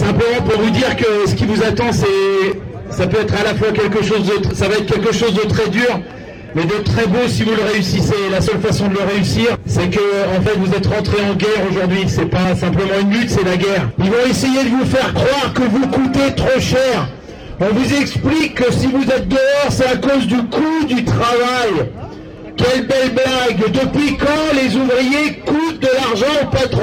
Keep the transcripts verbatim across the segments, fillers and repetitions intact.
simplement pour vous dire que ce qui vous attend, c'est, ça peut être à la fois quelque chose de, ça va être quelque chose de très dur, mais de très beau si vous le réussissez. La seule façon de le réussir, c'est que, en fait, vous êtes rentré en guerre aujourd'hui. C'est pas simplement une lutte, c'est la guerre. Ils vont essayer de vous faire croire que vous coûtez trop cher. On vous explique que si vous êtes dehors, c'est à cause du coût du travail. Quelle belle blague! Depuis quand les ouvriers coûtent de l'argent au patron?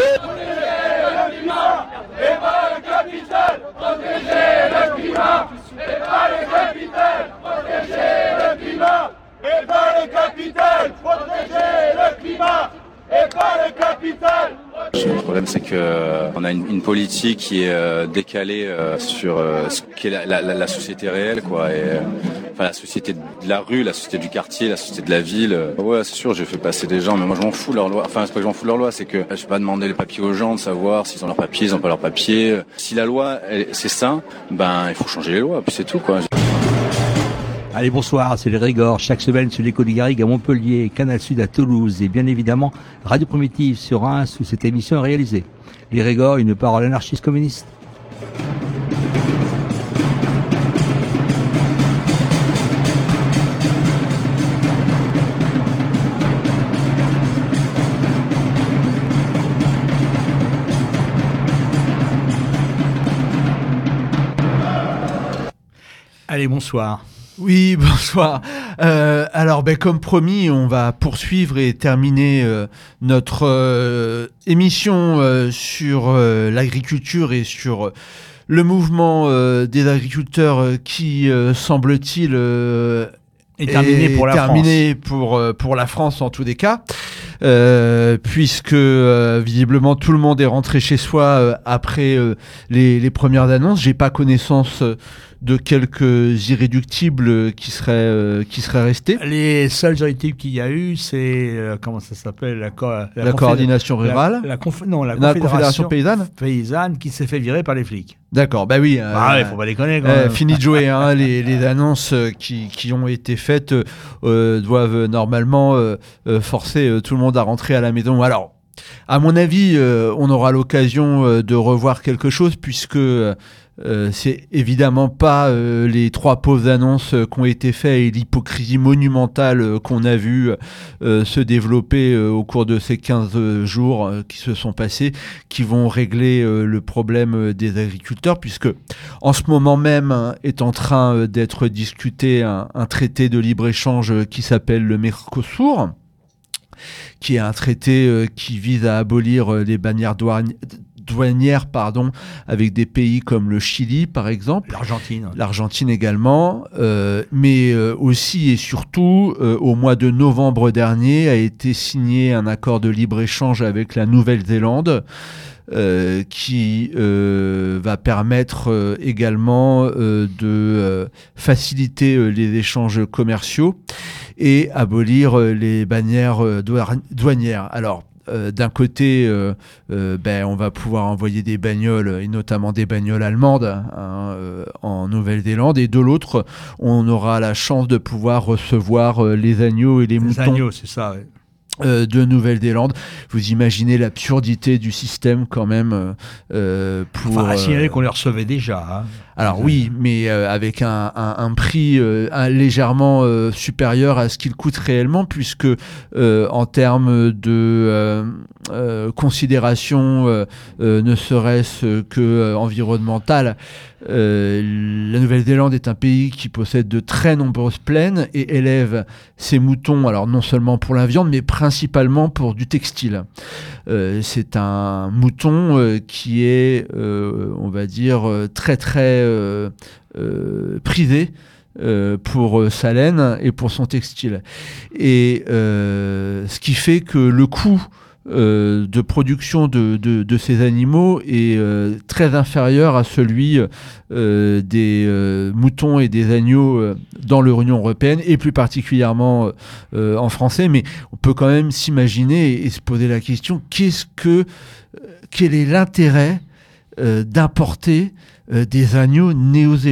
Et pas le capital, protéger le climat. Et pas le capital, protéger le climat. Et pas le capital, protéger le climat. Et pas le capital. Le problème, c'est que euh, on a une, une politique qui est euh, décalée euh, sur euh, ce qu'est la, la, la société réelle, quoi. Et, euh, enfin, la société de la rue, la société du quartier, la société de la ville. Euh, ouais, c'est sûr, j'ai fait passer des gens, mais moi, je m'en fous de leur loi. Enfin, c'est pas que je m'en fous de leur loi, c'est que je vais pas demander les papiers aux gens de savoir s'ils ont leurs papiers, ils ont pas leurs papiers. Si la loi, elle, c'est ça, ben, il faut changer les lois, puis c'est tout, quoi. Allez, bonsoir, c'est les Régors, chaque semaine sur l'écho du Garrigue à Montpellier, Canal Sud à Toulouse et bien évidemment Radio Primitive sur Reims où cette émission est réalisée. Les Régors, une parole anarchiste communiste. Allez, bonsoir. Oui, bonsoir. Euh, alors, ben, comme promis, on va poursuivre et terminer euh, notre euh, émission euh, sur euh, l'agriculture et sur euh, le mouvement euh, des agriculteurs euh, qui, euh, semble-t-il, euh, est terminé pour la terminé France. Pour, euh, pour la France en tous les cas. Euh, puisque euh, visiblement tout le monde est rentré chez soi euh, après euh, les, les premières annonces. J'ai pas connaissance euh, de quelques irréductibles qui seraient euh, qui seraient restés. Les seuls irréductibles qu'il y a eu, c'est euh, comment ça s'appelle la, co- la, la coordination rurale, la, la, conf- non la, la confédération, confédération paysanne, paysanne qui s'est fait virer par les flics. D'accord, bah oui. Euh, ah ouais, faut pas déconner. Quand euh, même. Fini de jouer. Hein, les, les annonces qui, qui ont été faites euh, doivent normalement euh, euh, forcer euh, tout le monde à rentrer à la maison. Alors, à mon avis, euh, on aura l'occasion euh, de revoir quelque chose puisque euh, c'est évidemment pas euh, les trois pauvres annonces euh, qui ont été faites et l'hypocrisie monumentale euh, qu'on a vu euh, se développer euh, au cours de ces quinze jours euh, qui se sont passés qui vont régler euh, le problème euh, des agriculteurs puisque en ce moment même hein, est en train euh, d'être discuté un, un traité de libre-échange euh, qui s'appelle le Mercosur, qui est un traité euh, qui vise à abolir euh, les bannières douanières douanières pardon, avec des pays comme le Chili par exemple, l'Argentine, l'Argentine également, euh, mais euh, aussi et surtout euh, au mois de novembre dernier a été signé un accord de libre-échange avec la Nouvelle-Zélande euh, qui euh, va permettre euh, également euh, de euh, faciliter euh, les échanges commerciaux et abolir euh, les bannières euh, douanières. Alors Euh, d'un côté, euh, euh, ben, on va pouvoir envoyer des bagnoles, et notamment des bagnoles allemandes, hein, euh, en Nouvelle-Zélande, et de l'autre, on aura la chance de pouvoir recevoir euh, les agneaux et les, les moutons. agneaux, c'est ça, ouais. Euh, de Nouvelle-Zélande. Vous imaginez l'absurdité du système quand même euh, pour... Enfin, à signaler euh, qu'on les recevait déjà. Hein. Alors oui, mais euh, avec un, un, un prix euh, un, légèrement euh, supérieur à ce qu'il coûte réellement, puisque euh, en termes de euh, euh, considération, euh, euh, ne serait-ce que euh, environnementale, euh, la Nouvelle-Zélande est un pays qui possède de très nombreuses plaines et élève ses moutons, alors non seulement pour la viande, mais principalement pour du textile. Euh, c'est un mouton euh, qui est, euh, on va dire, euh, très très euh, euh, prisé euh, pour euh, sa laine et pour son textile. Et euh, ce qui fait que le coût Euh, de production de, de, de ces animaux est euh, très inférieur à celui euh, des euh, moutons et des agneaux euh, dans l'Union européenne et plus particulièrement euh, en français. Mais on peut quand même s'imaginer et, et se poser la question, qu'est-ce que, euh, quel est l'intérêt euh, d'importer euh, des agneaux néo-zélandais ?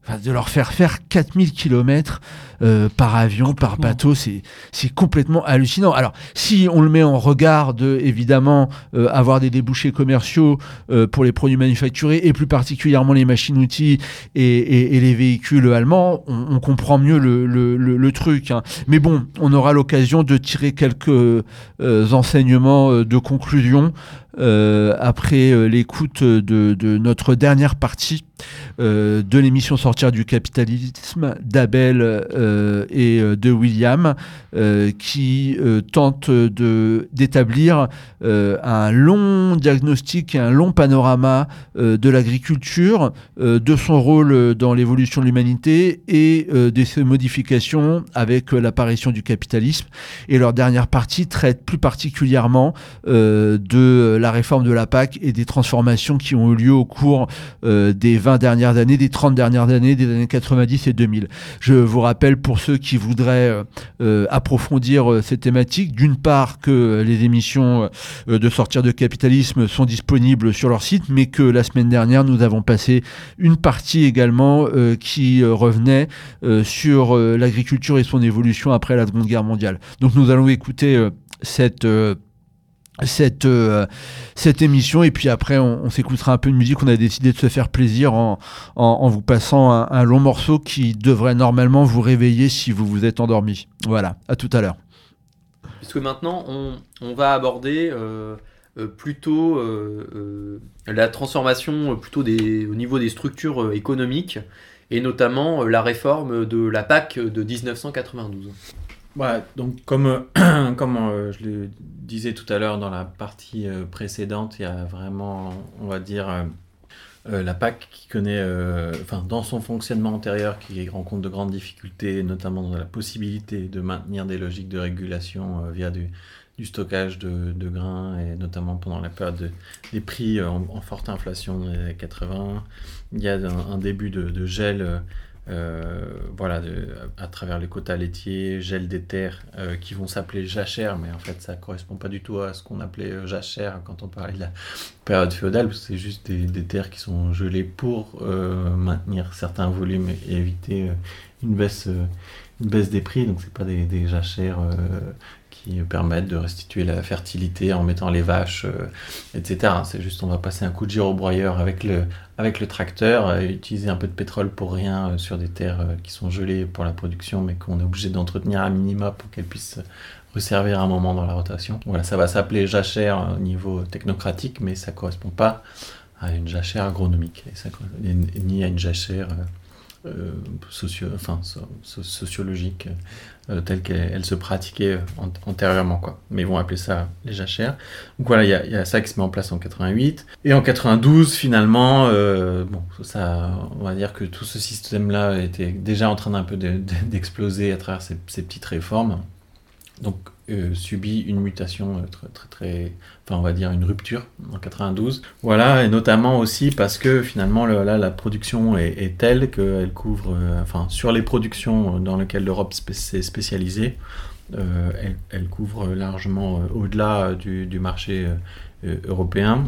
Enfin, de leur faire faire quatre mille kilomètres euh, par avion, par bateau, c'est, c'est complètement hallucinant. Alors, si on le met en regard de, évidemment, euh, avoir des débouchés commerciaux euh, pour les produits manufacturés, et plus particulièrement les machines-outils et, et, et les véhicules allemands, on, on comprend mieux le, le, le, le truc. Hein. Mais bon, on aura l'occasion de tirer quelques euh, enseignements euh, de conclusion euh, après euh, l'écoute de, de notre dernière partie Euh, de l'émission Sortir du capitalisme d'Abel euh, et euh, de William euh, qui euh, tente de, d'établir euh, un long diagnostic et un long panorama euh, de l'agriculture, euh, de son rôle dans l'évolution de l'humanité et euh, de ses modifications avec euh, l'apparition du capitalisme. Et leur dernière partie traite plus particulièrement euh, de la réforme de la P A C et des transformations qui ont eu lieu au cours euh, des vingt dernières années, des trente dernières années, des années quatre-vingt-dix et deux mille. Je vous rappelle, pour ceux qui voudraient euh, approfondir euh, ces thématiques, d'une part que les émissions euh, de Sortir de capitalisme sont disponibles sur leur site, mais que la semaine dernière, nous avons passé une partie également euh, qui euh, revenait euh, sur euh, l'agriculture et son évolution après la Seconde Guerre mondiale. Donc nous allons écouter euh, cette... Euh, cette euh, cette émission et puis après on, on s'écoutera un peu de musique. On a décidé de se faire plaisir en, en, en vous passant un, un long morceau qui devrait normalement vous réveiller si vous vous êtes endormi. Voilà, à tout à l'heure. Puisque maintenant on, on va aborder euh, euh, plutôt euh, euh, la transformation euh, plutôt des, au niveau des structures euh, économiques et notamment euh, la réforme de la P A C de dix-neuf cent quatre-vingt-douze. Ouais, donc comme, euh, comme euh, je le disais tout à l'heure dans la partie euh, précédente, il y a vraiment, on va dire, euh, euh, la P A C qui connaît, euh, enfin dans son fonctionnement antérieur, qui rencontre de grandes difficultés, notamment dans la possibilité de maintenir des logiques de régulation euh, via du, du stockage de, de grains, et notamment pendant la période de, des prix euh, en, en forte inflation des années quatre-vingts. Il y a un, un début de, de gel euh, Euh, voilà, de, à travers les quotas laitiers, gel des terres euh, qui vont s'appeler jachères, mais en fait ça correspond pas du tout à ce qu'on appelait euh, jachère quand on parlait de la période féodale, parce que c'est juste des, des terres qui sont gelées pour euh, maintenir certains volumes et, et éviter euh, une baisse, euh, une baisse des prix. Donc c'est pas des, des jachères euh, qui permettent de restituer la fertilité en mettant les vaches, euh, et cetera. C'est juste on va passer un coup de gyrobroyeur avec le avec le tracteur, euh, utiliser un peu de pétrole pour rien euh, sur des terres euh, qui sont gelées pour la production, mais qu'on est obligé d'entretenir à minima pour qu'elles puissent resservir un moment dans la rotation. Voilà, ça va s'appeler jachère au niveau technocratique, mais ça correspond pas à une jachère agronomique, et ça, ni à une jachère euh, euh, socio, enfin, so, so, sociologique euh, telle qu'elle elle se pratiquait an- antérieurement, quoi. Mais ils vont appeler ça les jachères. Donc voilà, il y, y a ça qui se met en place en quatre-vingt-huit. Et en quatre-vingt-douze, finalement, euh, bon, ça, on va dire que tout ce système-là était déjà en train d'un peu de, de, d'exploser à travers ces, ces petites réformes. Donc, euh, subit une mutation euh, très, très, très, enfin, on va dire une rupture en quatre-vingt-douze. Voilà, et notamment aussi parce que finalement, le, là, la production est, est telle qu'elle couvre, euh, enfin, sur les productions dans lesquelles l'Europe spé- s'est spécialisée, euh, elle, elle couvre largement euh, au-delà du, du marché euh, européen.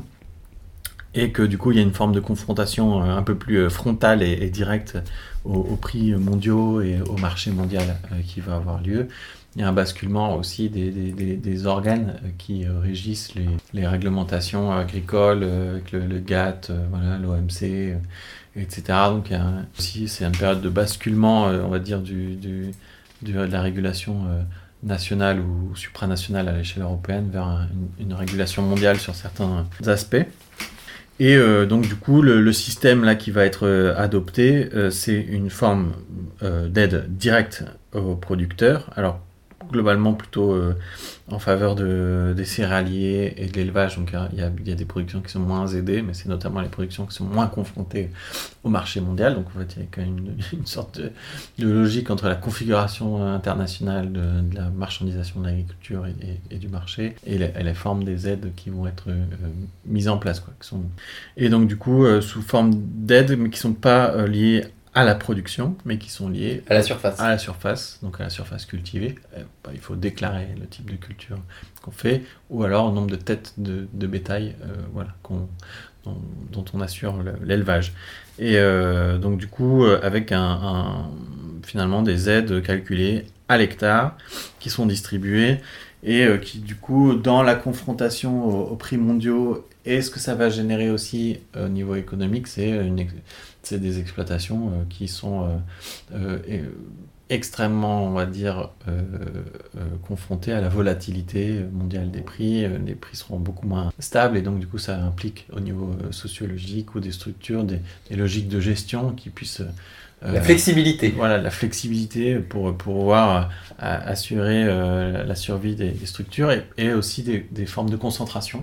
Et que du coup, il y a une forme de confrontation euh, un peu plus euh, frontale et, et directe aux, aux prix mondiaux et au marché mondial euh, qui va avoir lieu. Il y a un basculement aussi des, des, des, des organes qui euh, régissent les, les réglementations agricoles, euh, avec le, le G A T T, euh, voilà, l'O M C, euh, et cetera. Donc il y a un, aussi, c'est une période de basculement, euh, on va dire, du, du, du, de la régulation euh, nationale ou supranationale à l'échelle européenne vers un, une, une régulation mondiale sur certains aspects. Et euh, donc du coup, le, le système là qui va être euh, adopté, euh, c'est une forme euh, d'aide directe aux producteurs. Alors globalement plutôt euh, en faveur de, des céréaliers et de l'élevage. Donc il y a, y a des productions qui sont moins aidées, mais c'est notamment les productions qui sont moins confrontées au marché mondial. Donc en fait, il y a quand même une, une sorte de, de logique entre la configuration internationale de, de la marchandisation de l'agriculture et, et, et du marché et les, et les formes des aides qui vont être euh, mises en place, quoi, qui sont... Et donc du coup, euh, sous forme d'aides, mais qui ne sont pas euh, liées à la production, mais qui sont liés à la surface. À la surface, donc à la surface cultivée. Euh, bah, il faut déclarer le type de culture qu'on fait, ou alors le nombre de têtes de, de bétail, euh, voilà, qu'on, dont, dont on assure le, l'élevage. Et euh, donc du coup, avec un, un, finalement des aides calculées à l'hectare qui sont distribuées et euh, qui du coup, dans la confrontation aux, aux prix mondiaux et ce que ça va générer aussi au euh, niveau économique, c'est, une, c'est des exploitations euh, qui sont euh, euh, et, extrêmement, on va dire, euh, euh, confrontés à la volatilité mondiale des prix. Les prix seront beaucoup moins stables et donc du coup ça implique au niveau sociologique ou des structures, des, des logiques de gestion qui puissent... Euh, la flexibilité. Voilà, la flexibilité pour, pour pouvoir euh, assurer euh, la survie des, des structures et, et aussi des, des formes de concentration.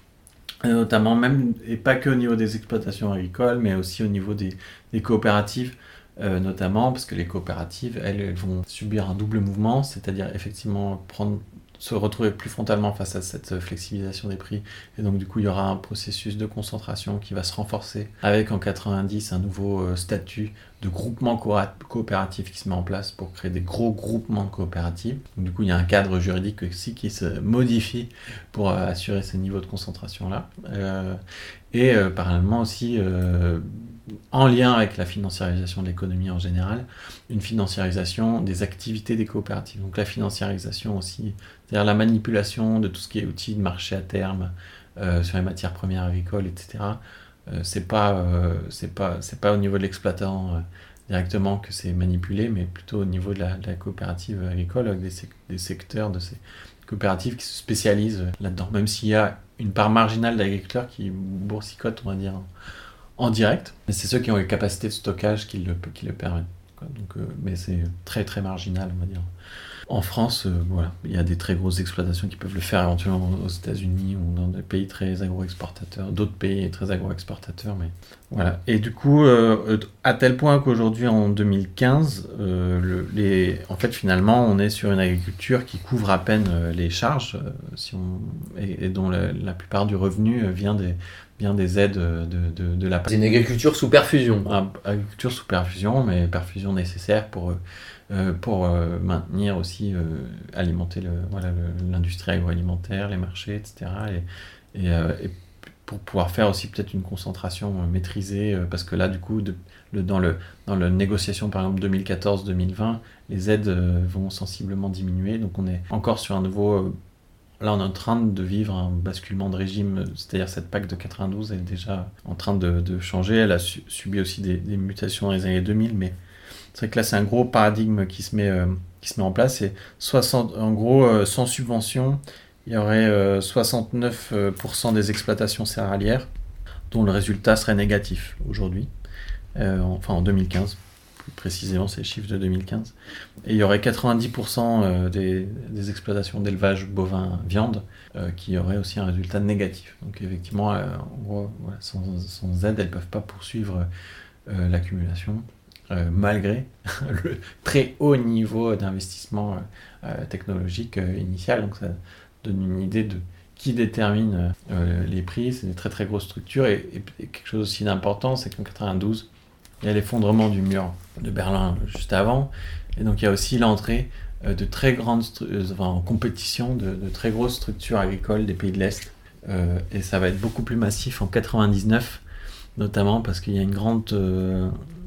Et notamment même, et pas que au niveau des exploitations agricoles, mais aussi au niveau des, des coopératives. Euh, notamment parce que les coopératives, elles, elles vont subir un double mouvement, c'est-à-dire effectivement prendre, se retrouver plus frontalement face à cette flexibilisation des prix, et donc du coup il y aura un processus de concentration qui va se renforcer, avec en quatre-vingt-dix un nouveau euh, statut de groupement co- coopératif qui se met en place pour créer des gros groupements de coopératives. Donc, du coup il y a un cadre juridique aussi qui se modifie pour euh, assurer ces niveaux de concentration-là. Euh, et euh, parallèlement aussi... Euh, en lien avec la financiarisation de l'économie en général, une financiarisation des activités des coopératives. Donc la financiarisation aussi, c'est-à-dire la manipulation de tout ce qui est outils de marché à terme euh, sur les matières premières agricoles, et cetera. Euh, c'est pas, euh, c'est pas, c'est pas au niveau de l'exploitant euh, directement que c'est manipulé, mais plutôt au niveau de la, de la coopérative agricole, avec des, sec- des secteurs de ces coopératives qui se spécialisent là-dedans, même s'il y a une part marginale d'agriculteurs qui boursicotent, on va dire, en direct, mais c'est ceux qui ont les capacités de stockage qui le, qui le permettent. Quoi. Donc, euh, mais c'est très très marginal, on va dire. En France, euh, voilà, il y a des très grosses exploitations qui peuvent le faire éventuellement aux États-Unis ou dans des pays très agro-exportateurs, d'autres pays très agro-exportateurs, mais voilà. Et du coup, euh, à tel point qu'aujourd'hui, en deux mille quinze, euh, le, les, en fait, finalement, on est sur une agriculture qui couvre à peine euh, les charges, euh, si on, et, et dont la, la plupart du revenu euh, vient des bien des aides de, de, de la... C'est une agriculture sous perfusion. Une agriculture sous perfusion, mais perfusion nécessaire pour, euh, pour euh, maintenir aussi, euh, alimenter le, voilà, le, l'industrie agroalimentaire, les marchés, et cetera. Et, et, euh, et pour pouvoir faire aussi peut-être une concentration euh, maîtrisée, euh, parce que là, du coup, de, le, dans, le, dans la négociation, par exemple, deux mille quatorze deux mille vingt, les aides euh, vont sensiblement diminuer. Donc on est encore sur un nouveau... Euh, Là, on est en train de vivre un basculement de régime, c'est-à-dire cette P A C de quatre-vingt-douze est déjà en train de, de changer. Elle a su, subi aussi des, des mutations dans les années deux mille, mais c'est vrai que là, c'est un gros paradigme qui se met, euh, qui se met en place. C'est soixante, en gros, euh, sans subvention, il y aurait euh, soixante-neuf pour cent des exploitations céréalières dont le résultat serait négatif aujourd'hui, euh, enfin en deux mille quinze. Précisément, c'est les chiffres de deux mille quinze. Et il y aurait quatre-vingt-dix pour cent des, des exploitations d'élevage bovin viande euh, qui auraient aussi un résultat négatif. Donc effectivement, euh, en gros, voilà, sans, sans aide, elles ne peuvent pas poursuivre euh, l'accumulation, euh, malgré le très haut niveau d'investissement euh, technologique euh, initial. Donc ça donne une idée de qui détermine euh, les prix. C'est une très très grosse structure. Et, et, et quelque chose aussi d'important, c'est qu'en quatre-vingt-douze, il y a l'effondrement du mur de Berlin juste avant, et donc il y a aussi l'entrée de très grandes, stru- enfin, en compétition de, de très grosses structures agricoles des pays de l'Est, euh, et ça va être beaucoup plus massif en quatre-vingt-dix-neuf, notamment parce qu'il y a une grande euh,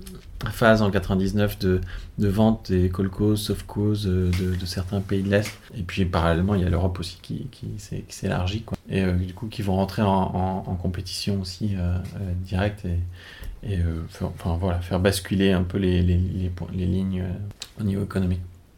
phase en quatre-vingt-dix-neuf de, de vente des kolkhozes, sovkhozes de, de certains pays de l'Est, et puis parallèlement il y a l'Europe aussi qui, qui, s'est, qui s'élargit, quoi. Et euh, du coup qui vont rentrer en, en, en compétition aussi euh, euh, directe, et et euh, faire, enfin, voilà, faire basculer un peu les, les, les, les lignes euh, au niveau économique.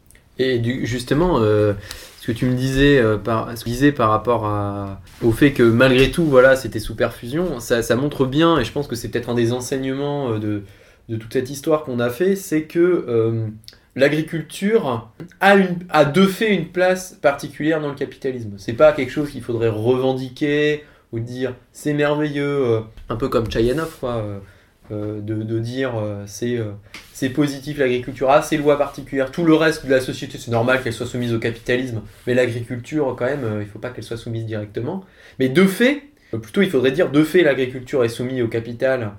Et du, justement, euh, ce que tu me disais, euh, par, ce que tu disais par rapport à, au fait que malgré tout, voilà, c'était sous perfusion, ça, ça montre bien, et je pense que c'est peut-être un des enseignements de, de toute cette histoire qu'on a fait, c'est que euh, l'agriculture a, une, a de fait une place particulière dans le capitalisme. C'est pas quelque chose qu'il faudrait revendiquer ou dire c'est merveilleux, euh, un peu comme Chayanov, quoi. Euh, Euh, de, de dire euh, c'est, euh, c'est positif l'agriculture, ah ces lois particulières, tout le reste de la société c'est normal qu'elle soit soumise au capitalisme, mais l'agriculture quand même euh, il ne faut pas qu'elle soit soumise directement, mais de fait, euh, plutôt il faudrait dire de fait l'agriculture est soumise au capital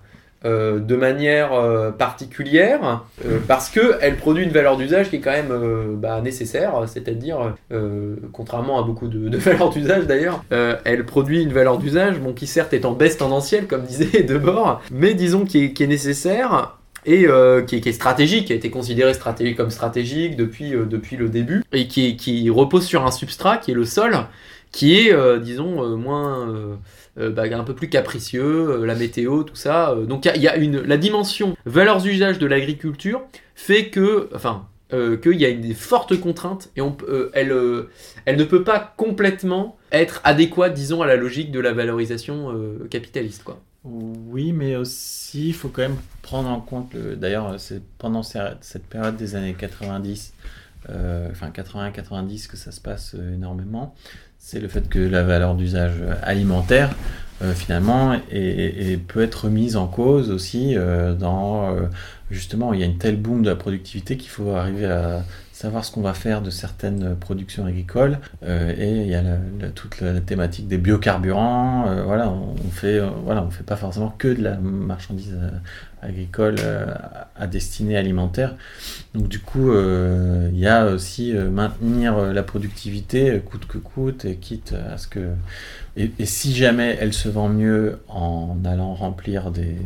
euh, de manière euh, particulière euh, parce qu'elle produit une valeur d'usage qui est quand même euh, bah, nécessaire, c'est-à-dire, euh, contrairement à beaucoup de, de valeurs d'usage d'ailleurs, euh, elle produit une valeur d'usage bon, qui certes est en baisse tendancielle, comme disait Debord, mais disons qui est, qui est nécessaire et euh, qui, est, qui est stratégique, qui a été considéré stratégique comme stratégique depuis, euh, depuis le début, et qui, est, qui repose sur un substrat qui est le sol, qui est, euh, disons, euh, moins... Euh, Euh, bah, un peu plus capricieux, euh, la météo, tout ça. Euh, donc il y, y a une la dimension valeurs d'usage de l'agriculture fait que, enfin, euh, qu'il y a une forte contrainte et on, euh, elle, euh, elle ne peut pas complètement être adéquate, disons, à la logique de la valorisation euh, capitaliste, quoi. Oui, mais aussi il faut quand même prendre en compte. Le... D'ailleurs, c'est pendant cette période des années quatre-vingt-dix, euh, enfin quatre-vingts quatre-vingt-dix que ça se passe euh, énormément. C'est le fait que la valeur d'usage alimentaire, euh, finalement, est, est, est, peut être remise en cause aussi euh, dans, euh, justement, il y a une telle boom de la productivité qu'il faut arriver à savoir ce qu'on va faire de certaines productions agricoles. Euh, et il y a la, la, toute la thématique des biocarburants. Euh, voilà, on, on fait, euh, voilà, on fait pas forcément que de la marchandise euh, agricole euh, à destinée alimentaire. Donc du coup, euh, il y a aussi euh, maintenir la productivité euh, coûte que coûte, et quitte à ce que... Et, et si jamais elle se vend mieux en allant remplir des...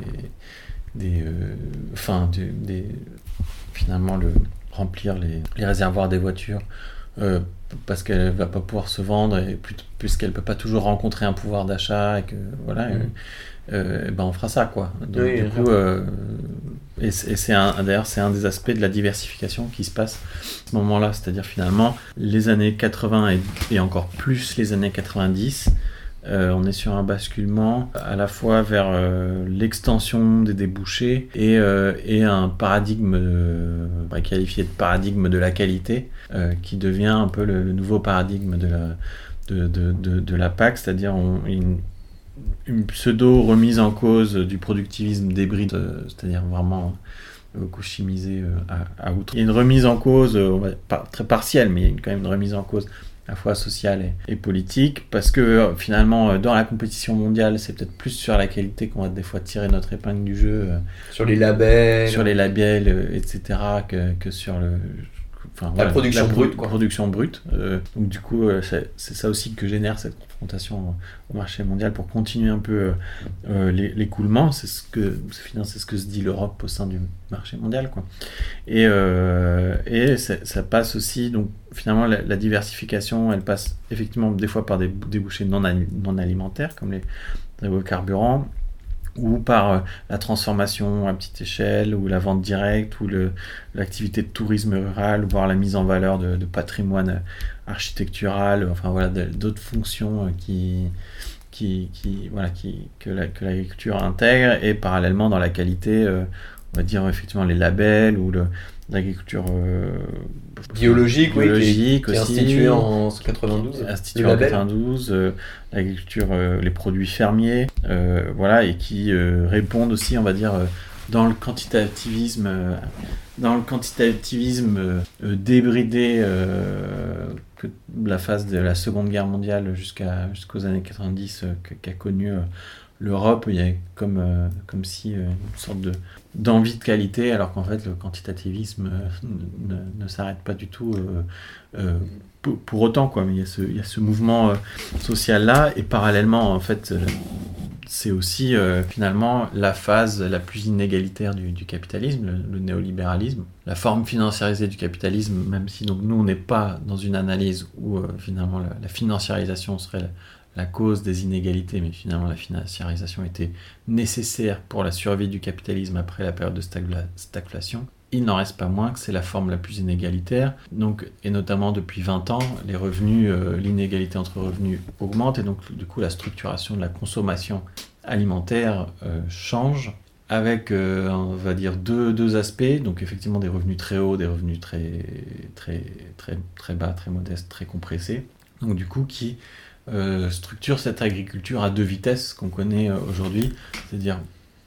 des euh, enfin, des, des, finalement, le, remplir les, les réservoirs des voitures, euh, parce qu'elle ne va pas pouvoir se vendre, et puisqu'elle ne peut pas toujours rencontrer un pouvoir d'achat, et que voilà... Mmh. Euh, ben on fera ça, quoi. Donc, oui, du coup, euh, et c'est, et c'est un, d'ailleurs c'est un des aspects de la diversification qui se passe à ce moment-là, c'est-à-dire finalement les années quatre-vingts et, et encore plus les années quatre-vingt-dix, euh, on est sur un basculement à la fois vers euh, l'extension des débouchés et, euh, et un paradigme euh, on va qualifier de paradigme de la qualité euh, qui devient un peu le, le nouveau paradigme de la, de, de, de, de la P A C, c'est-à-dire on, une une pseudo-remise en cause du productivisme débridé, euh, c'est-à-dire vraiment euh, chimisé euh, à, à outre. Il y a une remise en cause, euh, pas, très partielle, mais il y a quand même une remise en cause à la fois sociale et, et politique, parce que euh, finalement, euh, dans la compétition mondiale, c'est peut-être plus sur la qualité qu'on va des fois tirer notre épingle du jeu. Euh, sur les labels. Sur les labels, euh, et cetera, que, que sur le... Enfin, la voilà, production la brute, quoi. Production brute. Euh, donc du coup, euh, c'est, c'est ça aussi que génère cette confrontation au marché mondial pour continuer un peu euh, les, l'écoulement. C'est ce que, c'est, c'est ce que se dit l'Europe au sein du marché mondial, quoi. Et, euh, et ça passe aussi, donc finalement, la, la diversification, elle passe effectivement des fois par des débouchés non, non alimentaires, comme les, les carburants, ou par euh, la transformation à petite échelle, ou la vente directe, ou le, l'activité de tourisme rural, voire la mise en valeur de, de patrimoine architectural, enfin voilà, de, d'autres fonctions euh, qui, qui, qui, voilà, qui, que, la, que l'agriculture intègre, et parallèlement dans la qualité, euh, on va dire effectivement les labels, ou le, l'agriculture euh, biologique, biologique oui, qui est, aussi, qui est instituée en quatre-vingt-douze, instituée en quatre-vingt-douze, euh, l'agriculture, euh, les produits fermiers, euh, voilà, et qui euh, répondent aussi, on va dire, euh, dans le quantitativisme, euh, dans le quantitativisme euh, débridé euh, que la phase de la Seconde Guerre mondiale jusqu'à jusqu'aux années quatre-vingt-dix euh, qu'a connu euh, l'Europe. Il y a comme euh, comme si euh, une sorte de d'envie de qualité, alors qu'en fait le quantitativisme euh, ne, ne s'arrête pas du tout euh, euh, pour, pour autant, quoi. Mais il y a ce il y a ce mouvement euh, social là, et parallèlement en fait euh, c'est aussi euh, finalement la phase la plus inégalitaire du, du capitalisme, le, le néolibéralisme, la forme financiarisée du capitalisme, même si donc nous on n'est pas dans une analyse où euh, finalement la, la financiarisation serait la, la cause des inégalités, mais finalement la financiarisation était nécessaire pour la survie du capitalisme après la période de stagla- stagflation. Il n'en reste pas moins que c'est la forme la plus inégalitaire, donc, et notamment depuis vingt ans, les revenus, euh, l'inégalité entre revenus augmente, et donc du coup la structuration de la consommation alimentaire euh, change, avec, euh, on va dire, deux, deux aspects, donc effectivement des revenus très hauts, des revenus très, très, très, très bas, très modestes, très compressés, donc du coup qui euh, structure cette agriculture à deux vitesses qu'on connaît euh, aujourd'hui, c'est-à-dire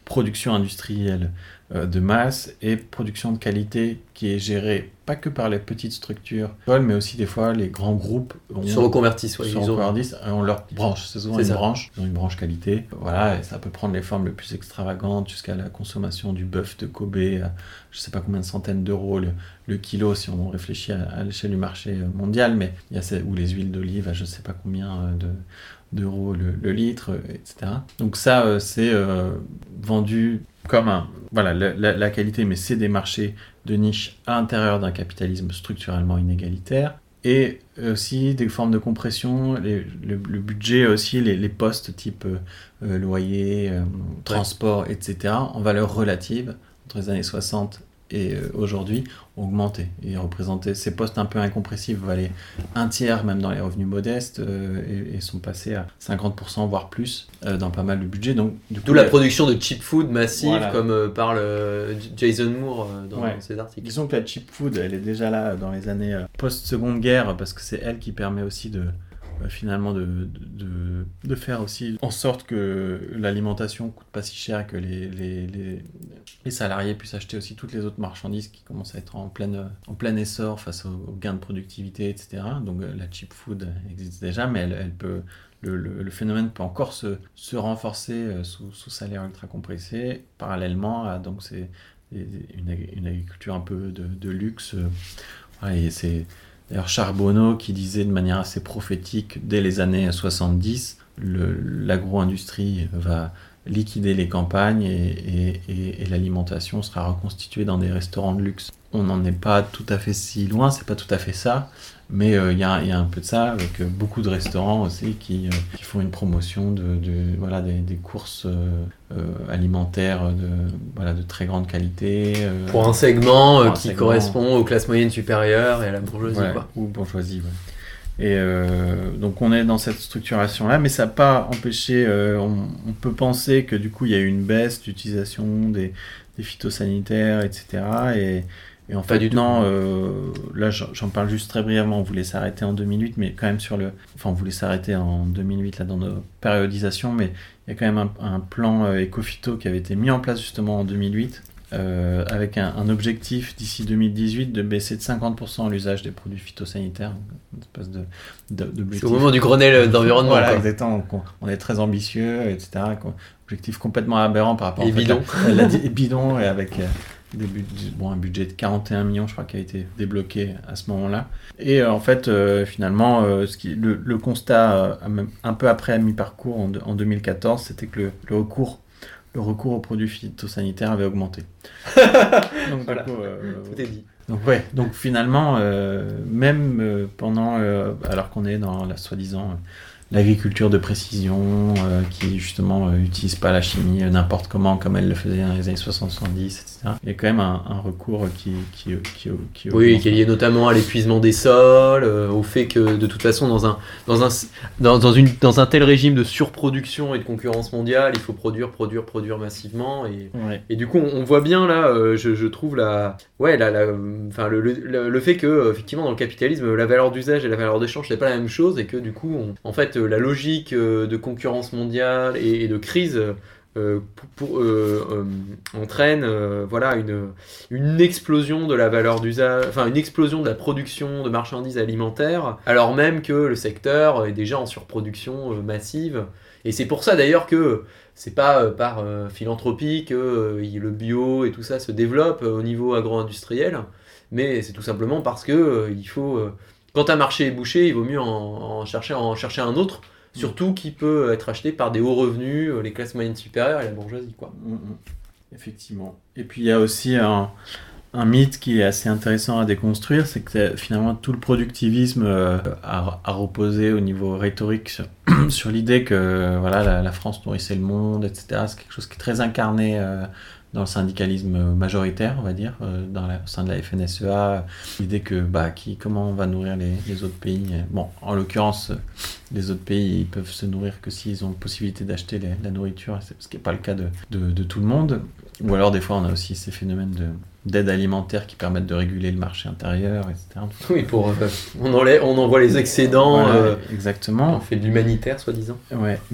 production industrielle euh, de masse et production de qualité qui est gérée pas que par les petites structures, mais aussi des fois les grands groupes Ils se reconvertissent, ouais, se ils ont- reconvertissent et on leur branche, c'est souvent C'est une ça. branche, ils ont une branche qualité, voilà, et ça peut prendre les formes les plus extravagantes jusqu'à la consommation du bœuf de Kobe à je sais pas combien de centaines d'euros le, le kilo si on réfléchit à, à l'échelle du marché mondial, mais il y a ces, ou les huiles d'olive à je sais pas combien euh, de d'euros le, le litre, euh, et cetera. Donc ça, euh, c'est euh, vendu comme un, voilà, la, la- la qualité, mais c'est des marchés de niche à l'intérieur d'un capitalisme structurellement inégalitaire. Et aussi des formes de compression, les- le, le budget aussi, les, les postes type euh, euh, loyer, euh, transport, et cetera, en valeur relative, entre les années soixante et euh, aujourd'hui, ont augmenté et représentaient ces postes un peu incompressibles, valaient un tiers même dans les revenus modestes euh, et, et sont passés à cinquante pour cent voire plus euh, dans pas mal de budgets. Donc, du coup, D'où la il y a- production de cheap food massive, Voilà. comme euh, parle euh, Jason Moore euh, dans, Ouais. dans ses articles. Disons que la cheap food, elle est déjà là dans les années euh, post-seconde guerre, parce que c'est elle qui permet aussi de euh, finalement de, de, de- de faire aussi en sorte que l'alimentation coûte pas si cher, que les, les, les, les salariés puissent acheter aussi toutes les autres marchandises qui commencent à être en plein, en plein essor face aux, aux gains de productivité, et cetera. Donc euh, la cheap food existe déjà, mais elle, elle peut... Le, le- le phénomène peut encore se, se renforcer euh, sous, sous salaire ultra compressé, parallèlement à donc c'est des- une, ag- une agriculture un peu de, de luxe. euh, voilà, et c'est d'ailleurs Charbonneau qui disait de manière assez prophétique dès les années soixante-dix, le- l'agro-industrie va liquider les campagnes et, et- et- et l'alimentation sera reconstituée dans des restaurants de luxe. On n'en est pas tout à fait si loin, c'est pas tout à fait ça, mais euh, il y, a, il y a un peu de ça avec euh, beaucoup de restaurants aussi qui, euh, qui font une promotion de, de- voilà, des, des courses euh, euh, alimentaires de, voilà, de très grande qualité. euh, Pour un segment euh, pour un qui segment. correspond aux classes moyennes supérieures et à la bourgeoisie. Ouais, Quoi. ou bourgeoisie, ouais. Et euh, donc on est dans cette structuration-là, mais ça n'a pas empêché, euh, on, on peut penser que du coup il y a eu une baisse d'utilisation des, des phytosanitaires, et cetera. Et, et en Pas fait, du tout. non, euh, là j'en j'en parle juste très brièvement, on voulait s'arrêter en deux mille huit, mais quand même sur le... Enfin, on voulait s'arrêter en deux mille huit là dans nos périodisations, mais il y a quand même un, un plan euh, éco-phyto qui avait été mis en place justement en deux mille huit, euh, avec un, un objectif d'ici deux mille dix-huit de baisser de cinquante pour cent l'usage des produits phytosanitaires, une espèce de, de, C'est d'objectif. au moment du Grenelle d'environnement. Voilà, quoi. exactement. On, on est très ambitieux, et cetera. quoi. Objectif complètement aberrant par rapport Et en fait, bidon. à- la- la- et bidon, et avec euh, des budgets- bon, un budget de quarante et un millions, je crois, qui a été débloqué à ce moment-là. Et euh, en fait, euh, finalement, euh, ce qui, le, le constat, euh, même un peu après à mi-parcours, en, de- en deux mille quatorze, c'était que le, le recours le recours aux produits phytosanitaires avait augmenté. Donc, Voilà. du coup, euh, Tout est dit. donc ouais, donc finalement, euh, même euh, pendant, euh, alors qu'on est dans la soi-disant euh, l'agriculture de précision, euh, qui justement euh, utilise pas la chimie euh, n'importe comment comme elle le faisait dans les années soixante soixante-dix, et cetera. Il y a quand même un, un recours qui qui qui, qui Oui, augmente. qui est lié notamment à l'épuisement des sols, euh, au fait que de toute façon dans un dans un dans, dans une dans un tel régime de surproduction et de concurrence mondiale, il faut produire, produire, produire massivement et Ouais. Et du coup, on, on voit bien là, euh, je, je trouve la, ouais, la, la, enfin le, le, le- le fait que euh, effectivement dans le capitalisme, la valeur d'usage et la valeur d'échange c'est pas la même chose et que du coup, on- en fait, euh, la logique euh, de concurrence mondiale et, et de crise euh, pour, pour, euh, euh, entraîne, euh, voilà, une une explosion de la valeur d'usage, enfin une explosion de la production de marchandises alimentaires, alors même que le secteur est déjà en surproduction euh, massive. Et c'est pour ça d'ailleurs que c'est pas euh, par euh, philanthropie que euh, il- le bio et tout ça se développe euh, au niveau agro-industriel, mais c'est tout simplement parce que euh, il faut, euh, quand un marché est bouché, il vaut mieux en, en chercher, en chercher un autre, surtout qui peut être acheté par des hauts revenus, euh, les classes moyennes supérieures et la bourgeoisie, quoi. Mm, mm. Effectivement. Et puis il y a aussi un, un mythe qui est assez intéressant à déconstruire, c'est que euh, finalement tout le productivisme euh, a, a reposé au niveau rhétorique sur, sur l'idée que euh, voilà, la, la France nourrissait le monde, et cetera. C'est quelque chose qui est très incarné euh, dans le syndicalisme majoritaire, on va dire, euh, dans la, au sein de la F N S E A. L'idée que bah, qui, comment on va nourrir les, les autres pays. Bon, en l'occurrence, euh, les autres pays ils peuvent se nourrir que s'ils ont la possibilité d'acheter les- la nourriture, c'est- ce qui n'est pas le cas de, de, de tout le monde. Ou alors des fois on a aussi ces phénomènes de, d'aide alimentaire qui permettent de réguler le marché intérieur, et cetera. Oui, pour, euh, on, enlève, on envoie les excédents, Voilà, euh, exactement. on fait de l'humanitaire, soi-disant. Ouais, mais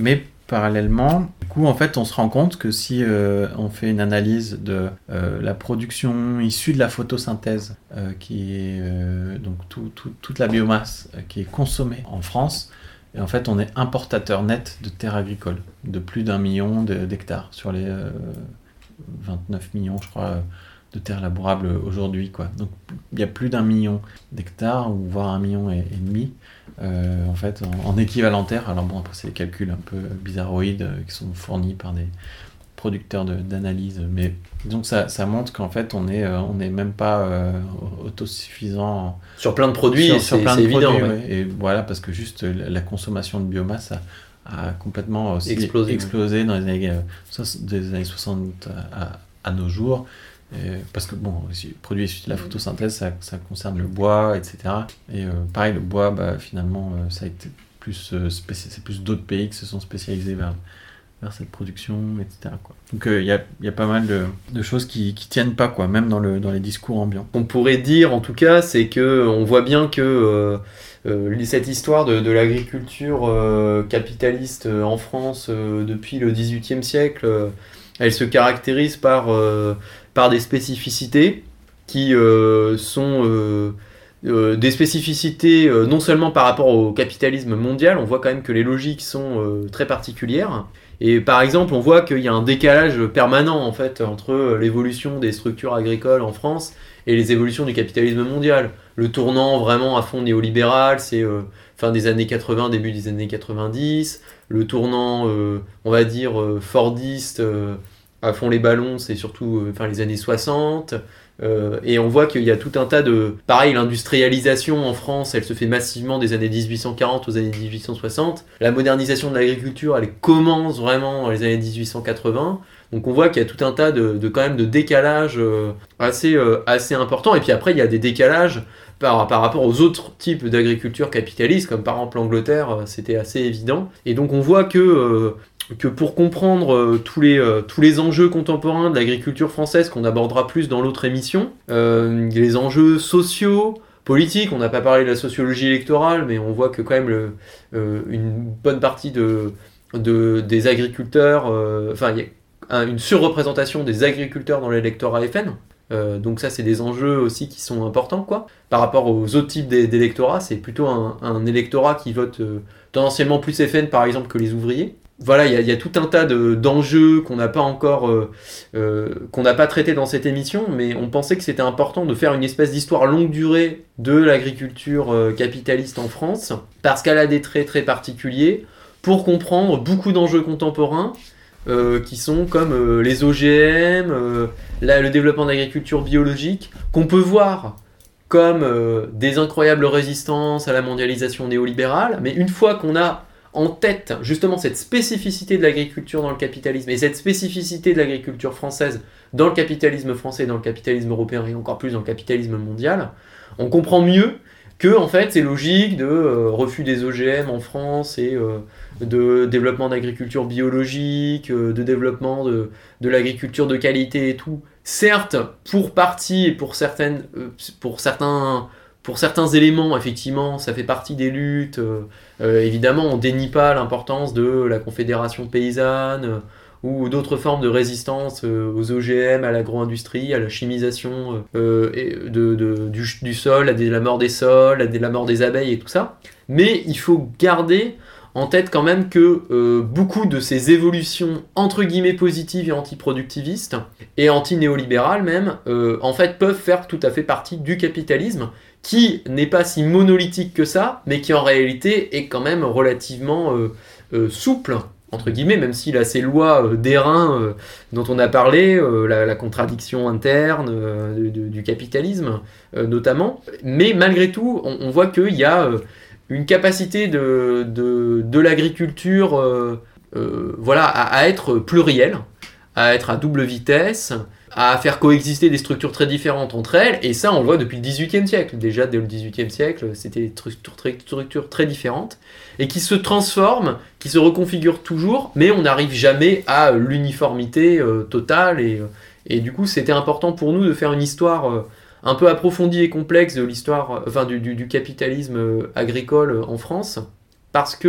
parallèlement. Du coup, en fait, on se rend compte que si euh, on fait une analyse de euh, la production issue de la photosynthèse, euh, qui est euh, donc tout, tout, toute la biomasse euh, qui est consommée en France, et en fait, on est importateur net de terres agricoles, de plus d'un million de, d'hectares sur les euh, vingt-neuf millions, je crois, de terres labourables aujourd'hui, quoi. Donc, il y a plus d'un million d'hectares, ou voire un million et, et demi, euh, en fait, en, en équivalent terre. Alors bon, après, c'est des calculs un peu bizarroïdes euh, qui sont fournis par des producteurs de, d'analyse, mais donc ça, ça montre qu'en fait, on est, euh, on n'est même pas euh, autosuffisant sur plein de produits, sur, c'est, sur plein c'est de évident. produits, Ouais. Ouais. Et voilà, parce que juste la, la consommation de biomasse a, a complètement aussi Explosé, explosé ouais. dans les années, euh, des années soixante à, à nos jours. Et parce que bon, les produits issus de la photosynthèse, ça, ça concerne le bois, et cetera. Et euh, pareil, le bois, bah, finalement, euh, ça a été plus euh, spéci- c'est plus d'autres pays qui se sont spécialisés vers, vers cette production, et cetera, quoi. Donc il euh, y, a, y a pas mal de, de choses qui, qui tiennent pas, quoi, même dans, le, dans les discours ambiants. On pourrait dire, en tout cas, c'est que on voit bien que euh, euh, cette histoire de, de l'agriculture euh, capitaliste euh, en France euh, depuis le dix-huitième siècle, euh, elle se caractérise par euh, par des spécificités qui euh, sont euh, euh, des spécificités euh, non seulement par rapport au capitalisme mondial, on voit quand même que les logiques sont euh, très particulières. Et par exemple, on voit qu'il y a un décalage permanent en fait entre l'évolution des structures agricoles en France et les évolutions du capitalisme mondial. Le tournant vraiment à fond néolibéral, c'est euh, fin des années quatre-vingts, début des années quatre-vingt-dix. Le tournant, euh, on va dire, euh, fordiste, euh, à fond les ballons, c'est surtout euh, fin les années soixante. Euh, et on voit qu'il y a tout un tas de... Pareil, l'industrialisation en France, elle se fait massivement des années dix-huit cent quarante aux années dix-huit cent soixante. La modernisation de l'agriculture, elle commence vraiment dans les années dix-huit cent quatre-vingts. Donc on voit qu'il y a tout un tas de, de, quand même de décalages euh, assez, euh, assez importants. Et puis après, il y a des décalages par, par rapport aux autres types d'agriculture capitaliste, comme par exemple l'Angleterre, euh, c'était assez évident. Et donc on voit que... Euh, que pour comprendre euh, tous, les, euh, tous les enjeux contemporains de l'agriculture française qu'on abordera plus dans l'autre émission, euh, les enjeux sociaux, politiques, on n'a pas parlé de la sociologie électorale, mais on voit que quand même le, euh, une bonne partie de, de, des agriculteurs, euh, enfin il y a une surreprésentation des agriculteurs dans l'électorat F N, euh, donc ça c'est des enjeux aussi qui sont importants, quoi. Par rapport aux autres types d'électorats, c'est plutôt un, un électorat qui vote euh, tendanciellement plus F N par exemple que les ouvriers. Voilà, il y, y a tout un tas de, d'enjeux qu'on n'a pas encore, euh, euh, qu'on n'a pas traités dans cette émission, mais on pensait que c'était important de faire une espèce d'histoire longue durée de l'agriculture euh, capitaliste en France, parce qu'elle a des traits très particuliers, pour comprendre beaucoup d'enjeux contemporains, euh, qui sont comme euh, les O G M, euh, là, le développement de l'agriculture biologique, qu'on peut voir comme euh, des incroyables résistances à la mondialisation néolibérale, mais une fois qu'on a en tête justement cette spécificité de l'agriculture dans le capitalisme et cette spécificité de l'agriculture française dans le capitalisme français, dans le capitalisme européen et encore plus dans le capitalisme mondial, on comprend mieux que en fait c'est logique de euh, refus des O G M en France et euh, de développement d'agriculture biologique, euh, de développement de, de l'agriculture de qualité et tout. Certes, pour partie et pour certaines, euh, pour certains Pour certains éléments, effectivement, ça fait partie des luttes. Euh, euh, évidemment, on ne dénie pas l'importance de la confédération paysanne euh, ou d'autres formes de résistance euh, aux O G M, à l'agro-industrie, à la chimisation euh, et de, de, du, du sol, à des, la mort des sols, à des, la mort des abeilles et tout ça. Mais il faut garder en tête quand même que euh, beaucoup de ces évolutions entre guillemets positives et antiproductivistes et anti-néolibérales même, euh, en fait, peuvent faire tout à fait partie du capitalisme, qui n'est pas si monolithique que ça, mais qui en réalité est quand même relativement euh, euh, souple, entre guillemets, même s'il a ces lois euh, d'airain euh, dont on a parlé, euh, la, la contradiction interne euh, de, de, du capitalisme euh, notamment. Mais malgré tout, on, on voit qu'il y a euh, une capacité de, de, de l'agriculture euh, euh, voilà, à, à être plurielle, à être à double vitesse, à faire coexister des structures très différentes entre elles, et ça on le voit depuis le dix-huitième siècle. Déjà dès le dix-huitième siècle, c'était des structures très, structures très différentes, et qui se transforment, qui se reconfigurent toujours, mais on n'arrive jamais à l'uniformité euh, totale, et, et du coup c'était important pour nous de faire une histoire euh, un peu approfondie et complexe de l'histoire, euh, enfin du, du, du capitalisme agricole en France, parce que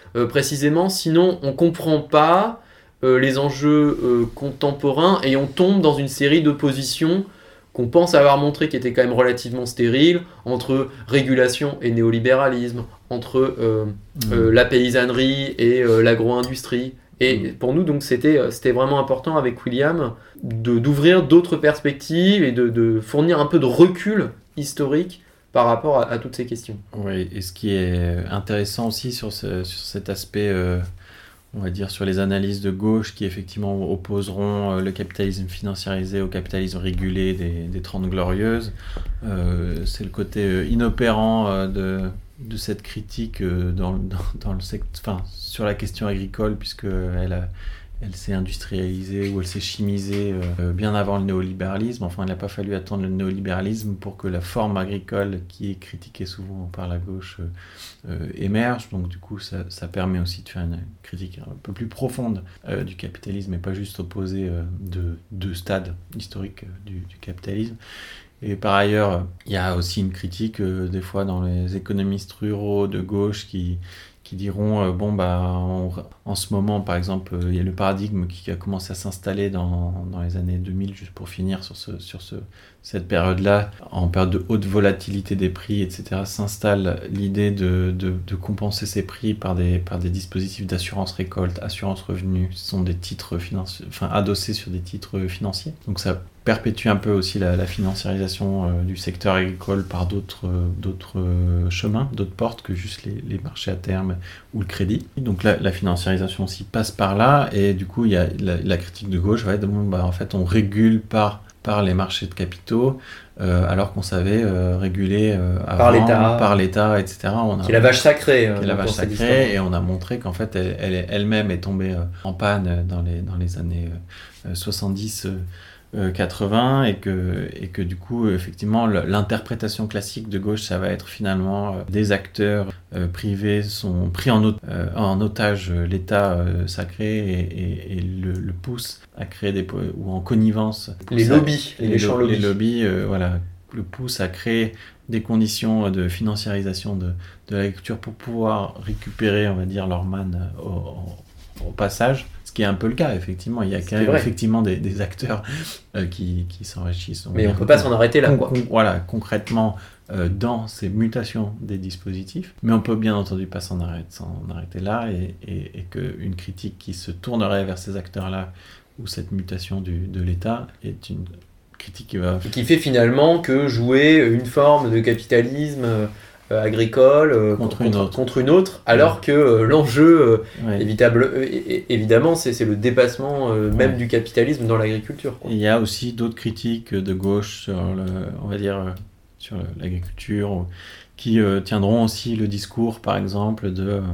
euh, précisément, sinon on comprend pas euh, les enjeux euh, contemporains et on tombe dans une série d'oppositions qu'on pense avoir montré qui étaient quand même relativement stériles entre régulation et néolibéralisme, entre euh, mmh. euh, la paysannerie et euh, l'agro-industrie. Et mmh. pour nous, donc, c'était, c'était vraiment important avec William de, d'ouvrir d'autres perspectives et de, de fournir un peu de recul historique par rapport à, à toutes ces questions. Oui, et ce qui est intéressant aussi sur, ce, sur cet aspect, euh, on va dire, sur les analyses de gauche qui effectivement opposeront euh, le capitalisme financiarisé au capitalisme régulé des, des Trente Glorieuses, euh, c'est le côté euh, inopérant euh, de, de cette critique euh, dans, dans, dans le sect- enfin, sur la question agricole, puisqu'elle a Elle s'est industrialisée ou elle s'est chimisée euh, bien avant le néolibéralisme. Enfin, il n'a pas fallu attendre le néolibéralisme pour que la forme agricole, qui est critiquée souvent par la gauche, euh, émerge. Donc, du coup, ça, ça permet aussi de faire une critique un peu plus profonde euh, du capitalisme et pas juste opposer euh, deux, deux stades historiques euh, du, du capitalisme. Et par ailleurs, il y a aussi une critique, euh, des fois, dans les économistes ruraux de gauche qui... qui diront, euh, bon, bah, en, en ce moment, par exemple, il euh, y a le paradigme qui a commencé à s'installer dans, dans les années deux mille, juste pour finir sur, ce, sur ce, cette période-là, en période de haute volatilité des prix, et cetera, s'installe l'idée de, de, de compenser ces prix par des, par des dispositifs d'assurance récolte, assurance revenu. Ce sont des titres financiers, enfin, adossés sur des titres financiers. Donc ça perpétue un peu aussi la, la financiarisation euh, du secteur agricole par d'autres, euh, d'autres euh, chemins, d'autres portes que juste les, les marchés à terme ou le crédit. Donc la, la financiarisation aussi passe par là, et du coup il y a la, la critique de gauche va être bon, bah, en fait on régule par, par les marchés de capitaux euh, alors qu'on savait euh, réguler euh, avant, par l'État, par l'État, et cetera. On a, qui est la vache sacrée. Qui est la vache sacrée, et on a montré qu'en fait elle, elle, elle-même est tombée euh, en panne dans les, dans les années euh, soixante-dix euh, Euh, quatre-vingts, et que, et que du coup effectivement l'interprétation classique de gauche, ça va être finalement euh, des acteurs euh, privés sont pris en, ot- euh, en otage euh, l'État euh, sacré et, et, et le, le pousse à créer des ou en connivence les ça, lobbies les, les, lo- lobbies, les lobbies euh, voilà, le pousse à créer des conditions de financiarisation de, de l'agriculture pour pouvoir récupérer, on va dire, leur manne au, au, au passage. Ce qui est un peu le cas, effectivement. Il y a quand même effectivement des, des acteurs euh, qui, qui s'enrichissent. On Mais on ne peut pas s'en arrêter là, quoi. Con, voilà, concrètement, euh, dans ces mutations des dispositifs. Mais on peut bien entendu pas s'en arrêter, s'en arrêter là, et, et, et qu'une critique qui se tournerait vers ces acteurs-là, ou cette mutation du, de l'État, est une critique qui va... Et qui fait finalement que jouer une forme de capitalisme... Euh... Euh, agricole euh, contre, contre, une autre. contre une autre, alors ouais. que euh, l'enjeu, euh, ouais. évitable, euh, évidemment, c'est, c'est le dépassement euh, même ouais. du capitalisme dans l'agriculture. Il y a aussi d'autres critiques de gauche sur, le, on va dire, sur l'agriculture, qui euh, tiendront aussi le discours, par exemple, de... Euh,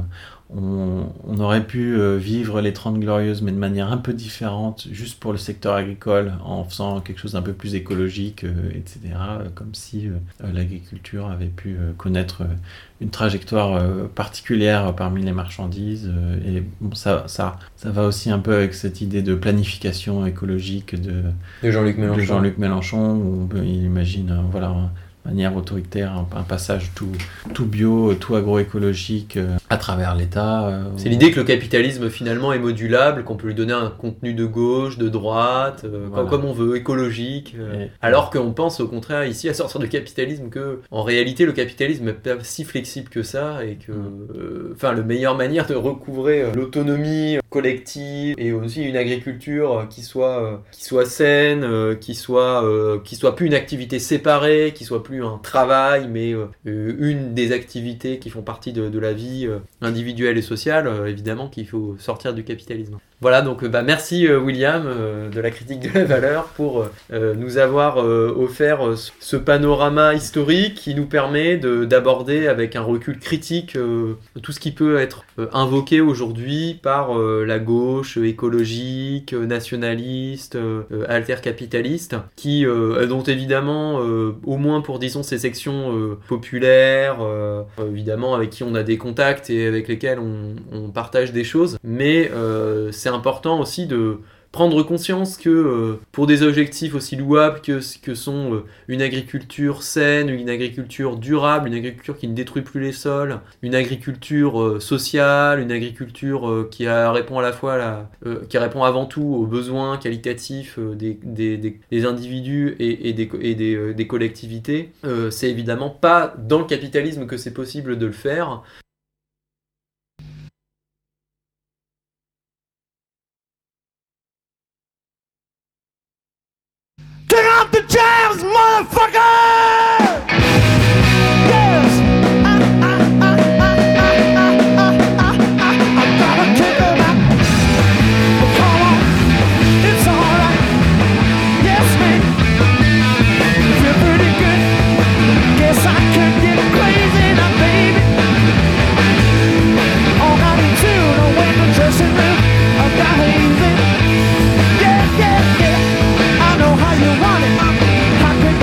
On, on aurait pu euh, vivre les Trente Glorieuses, mais de manière un peu différente, juste pour le secteur agricole, en faisant quelque chose d'un peu plus écologique, euh, et cetera. Euh, comme si euh, l'agriculture avait pu euh, connaître euh, une trajectoire euh, particulière parmi les marchandises. Euh, et bon, ça, ça, ça va aussi un peu avec cette idée de planification écologique de, de Jean-Luc Mélenchon. De Jean-Luc Mélenchon, où on peut, il imagine, euh, voilà... Un, manière autoritaire, un, un passage tout, tout bio, tout agroécologique euh, à travers l'État. Euh, c'est l'idée que le capitalisme finalement est modulable, qu'on peut lui donner un contenu de gauche, de droite, euh, voilà. comme, comme on veut, écologique. Euh, et, alors qu'on pense au contraire ici à sortir du capitalisme que, en réalité, le capitalisme n'est pas si flexible que ça, et que, enfin, euh, la meilleure manière de recouvrer euh, l'autonomie collective et aussi une agriculture qui soit, euh, qui soit saine, euh, qui soit, euh, qui soit plus une activité séparée, qui soit plus un travail, mais euh, une des activités qui font partie de, de la vie euh, individuelle et sociale, euh, évidemment qu'il faut sortir du capitalisme. Voilà, donc bah, merci euh, William euh, de la critique de la valeur pour euh, nous avoir euh, offert euh, ce panorama historique qui nous permet de, d'aborder avec un recul critique euh, tout ce qui peut être euh, invoqué aujourd'hui par euh, la gauche écologique, nationaliste, euh, altercapitaliste, qui, euh, dont évidemment, euh, au moins pour disons ces sections euh, populaires, euh, évidemment avec qui on a des contacts et avec lesquels on, on partage des choses, mais euh, c'est important aussi de prendre conscience que euh, pour des objectifs aussi louables que, que sont euh, une agriculture saine, une agriculture durable, une agriculture qui ne détruit plus les sols, une agriculture euh, sociale, une agriculture euh, qui a, répond à la fois à la, euh, qui répond avant tout aux besoins qualitatifs euh, des, des, des, des individus et, et, des, et des, euh, des collectivités, euh, c'est évidemment pas dans le capitalisme que c'est possible de le faire. Get off the chairs, motherfucker! Yes! I, I, I, I, I, I, I, I, I gotta kick 'em out. But come on, it's alright. Yes, man. Feel pretty good. Guess I could get crazy now, baby. All ninety-two, no way to dressing room. I got easy. Yeah, yeah, yeah. I know how you want it. How could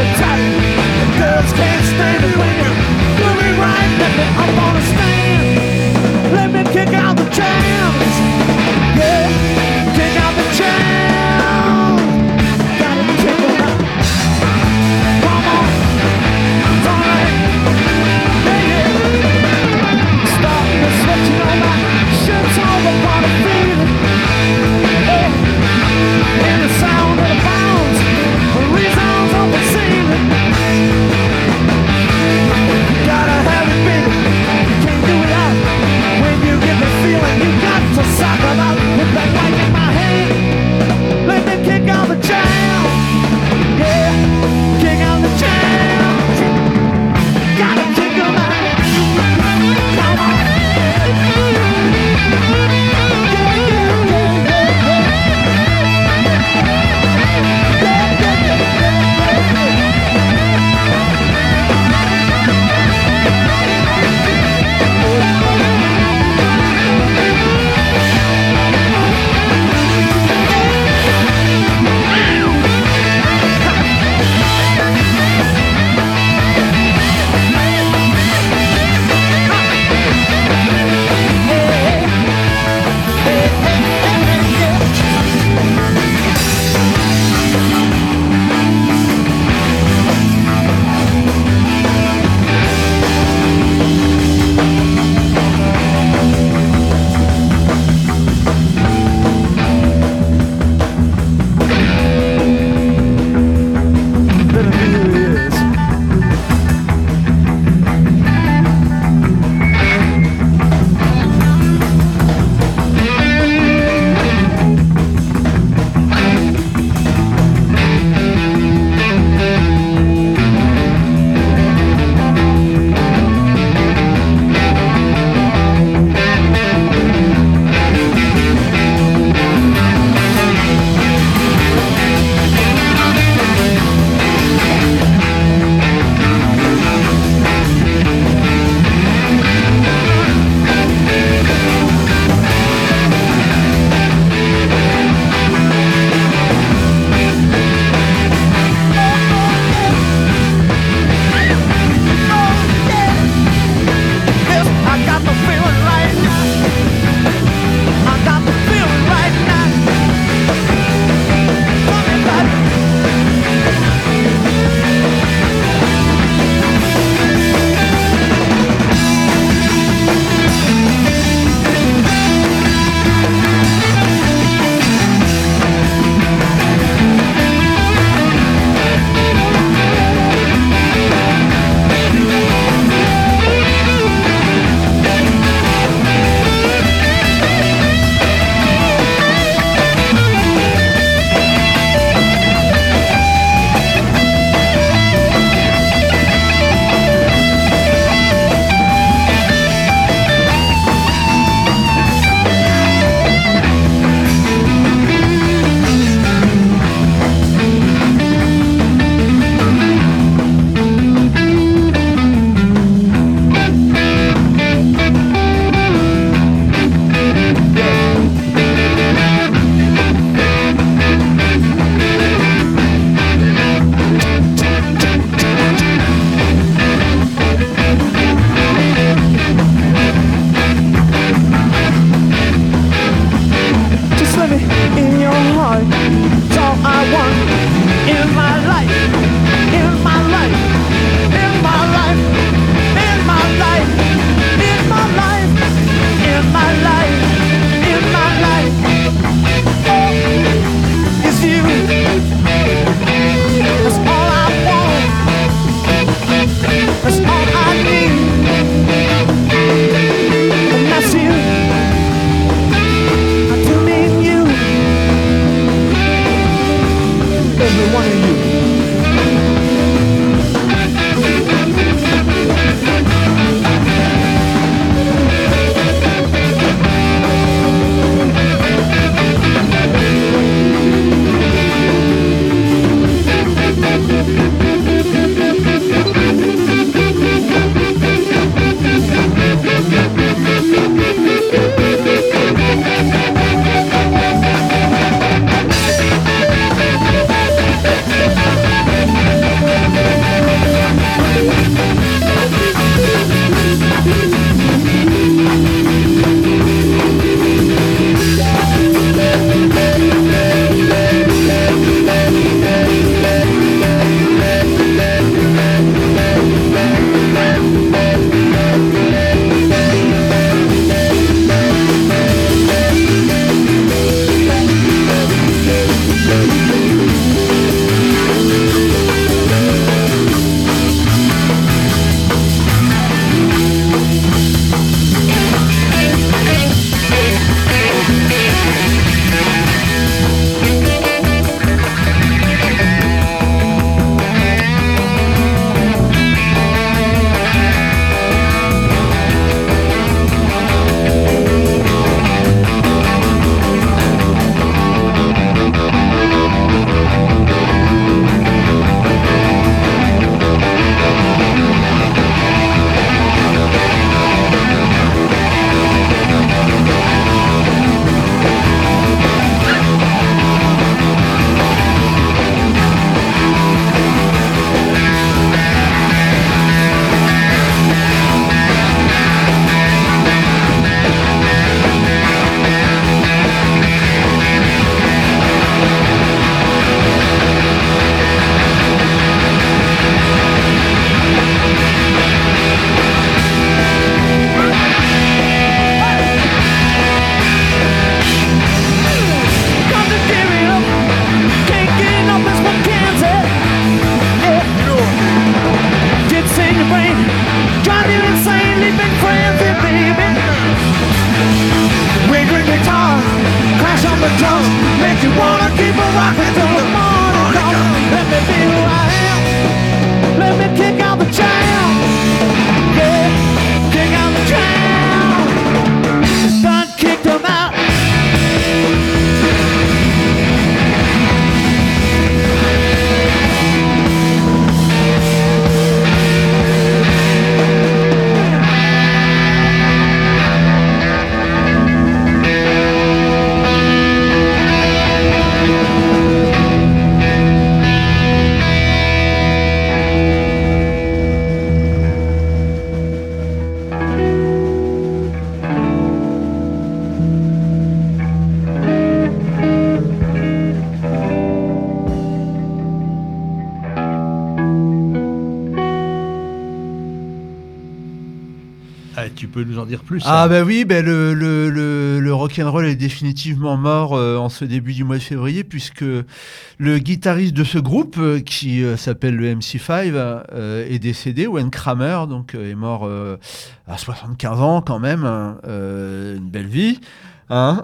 tu peux nous en dire plus? Ah bah oui, bah le, le, le, le rock'n'roll est définitivement mort euh, en ce début du mois de février, puisque le guitariste de ce groupe, euh, qui euh, s'appelle le M C cinq, euh, est décédé. Wayne Kramer, donc, euh, est mort euh, à soixante-quinze ans quand même, hein, euh, une belle vie. Hein